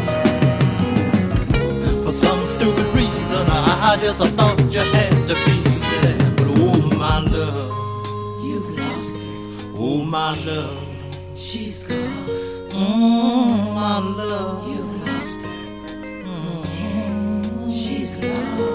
For some stupid reason, I just thought you had to be there. But oh my love, You've lost her. oh my love, She's gone. mm, my love. You've lost her. She's gone.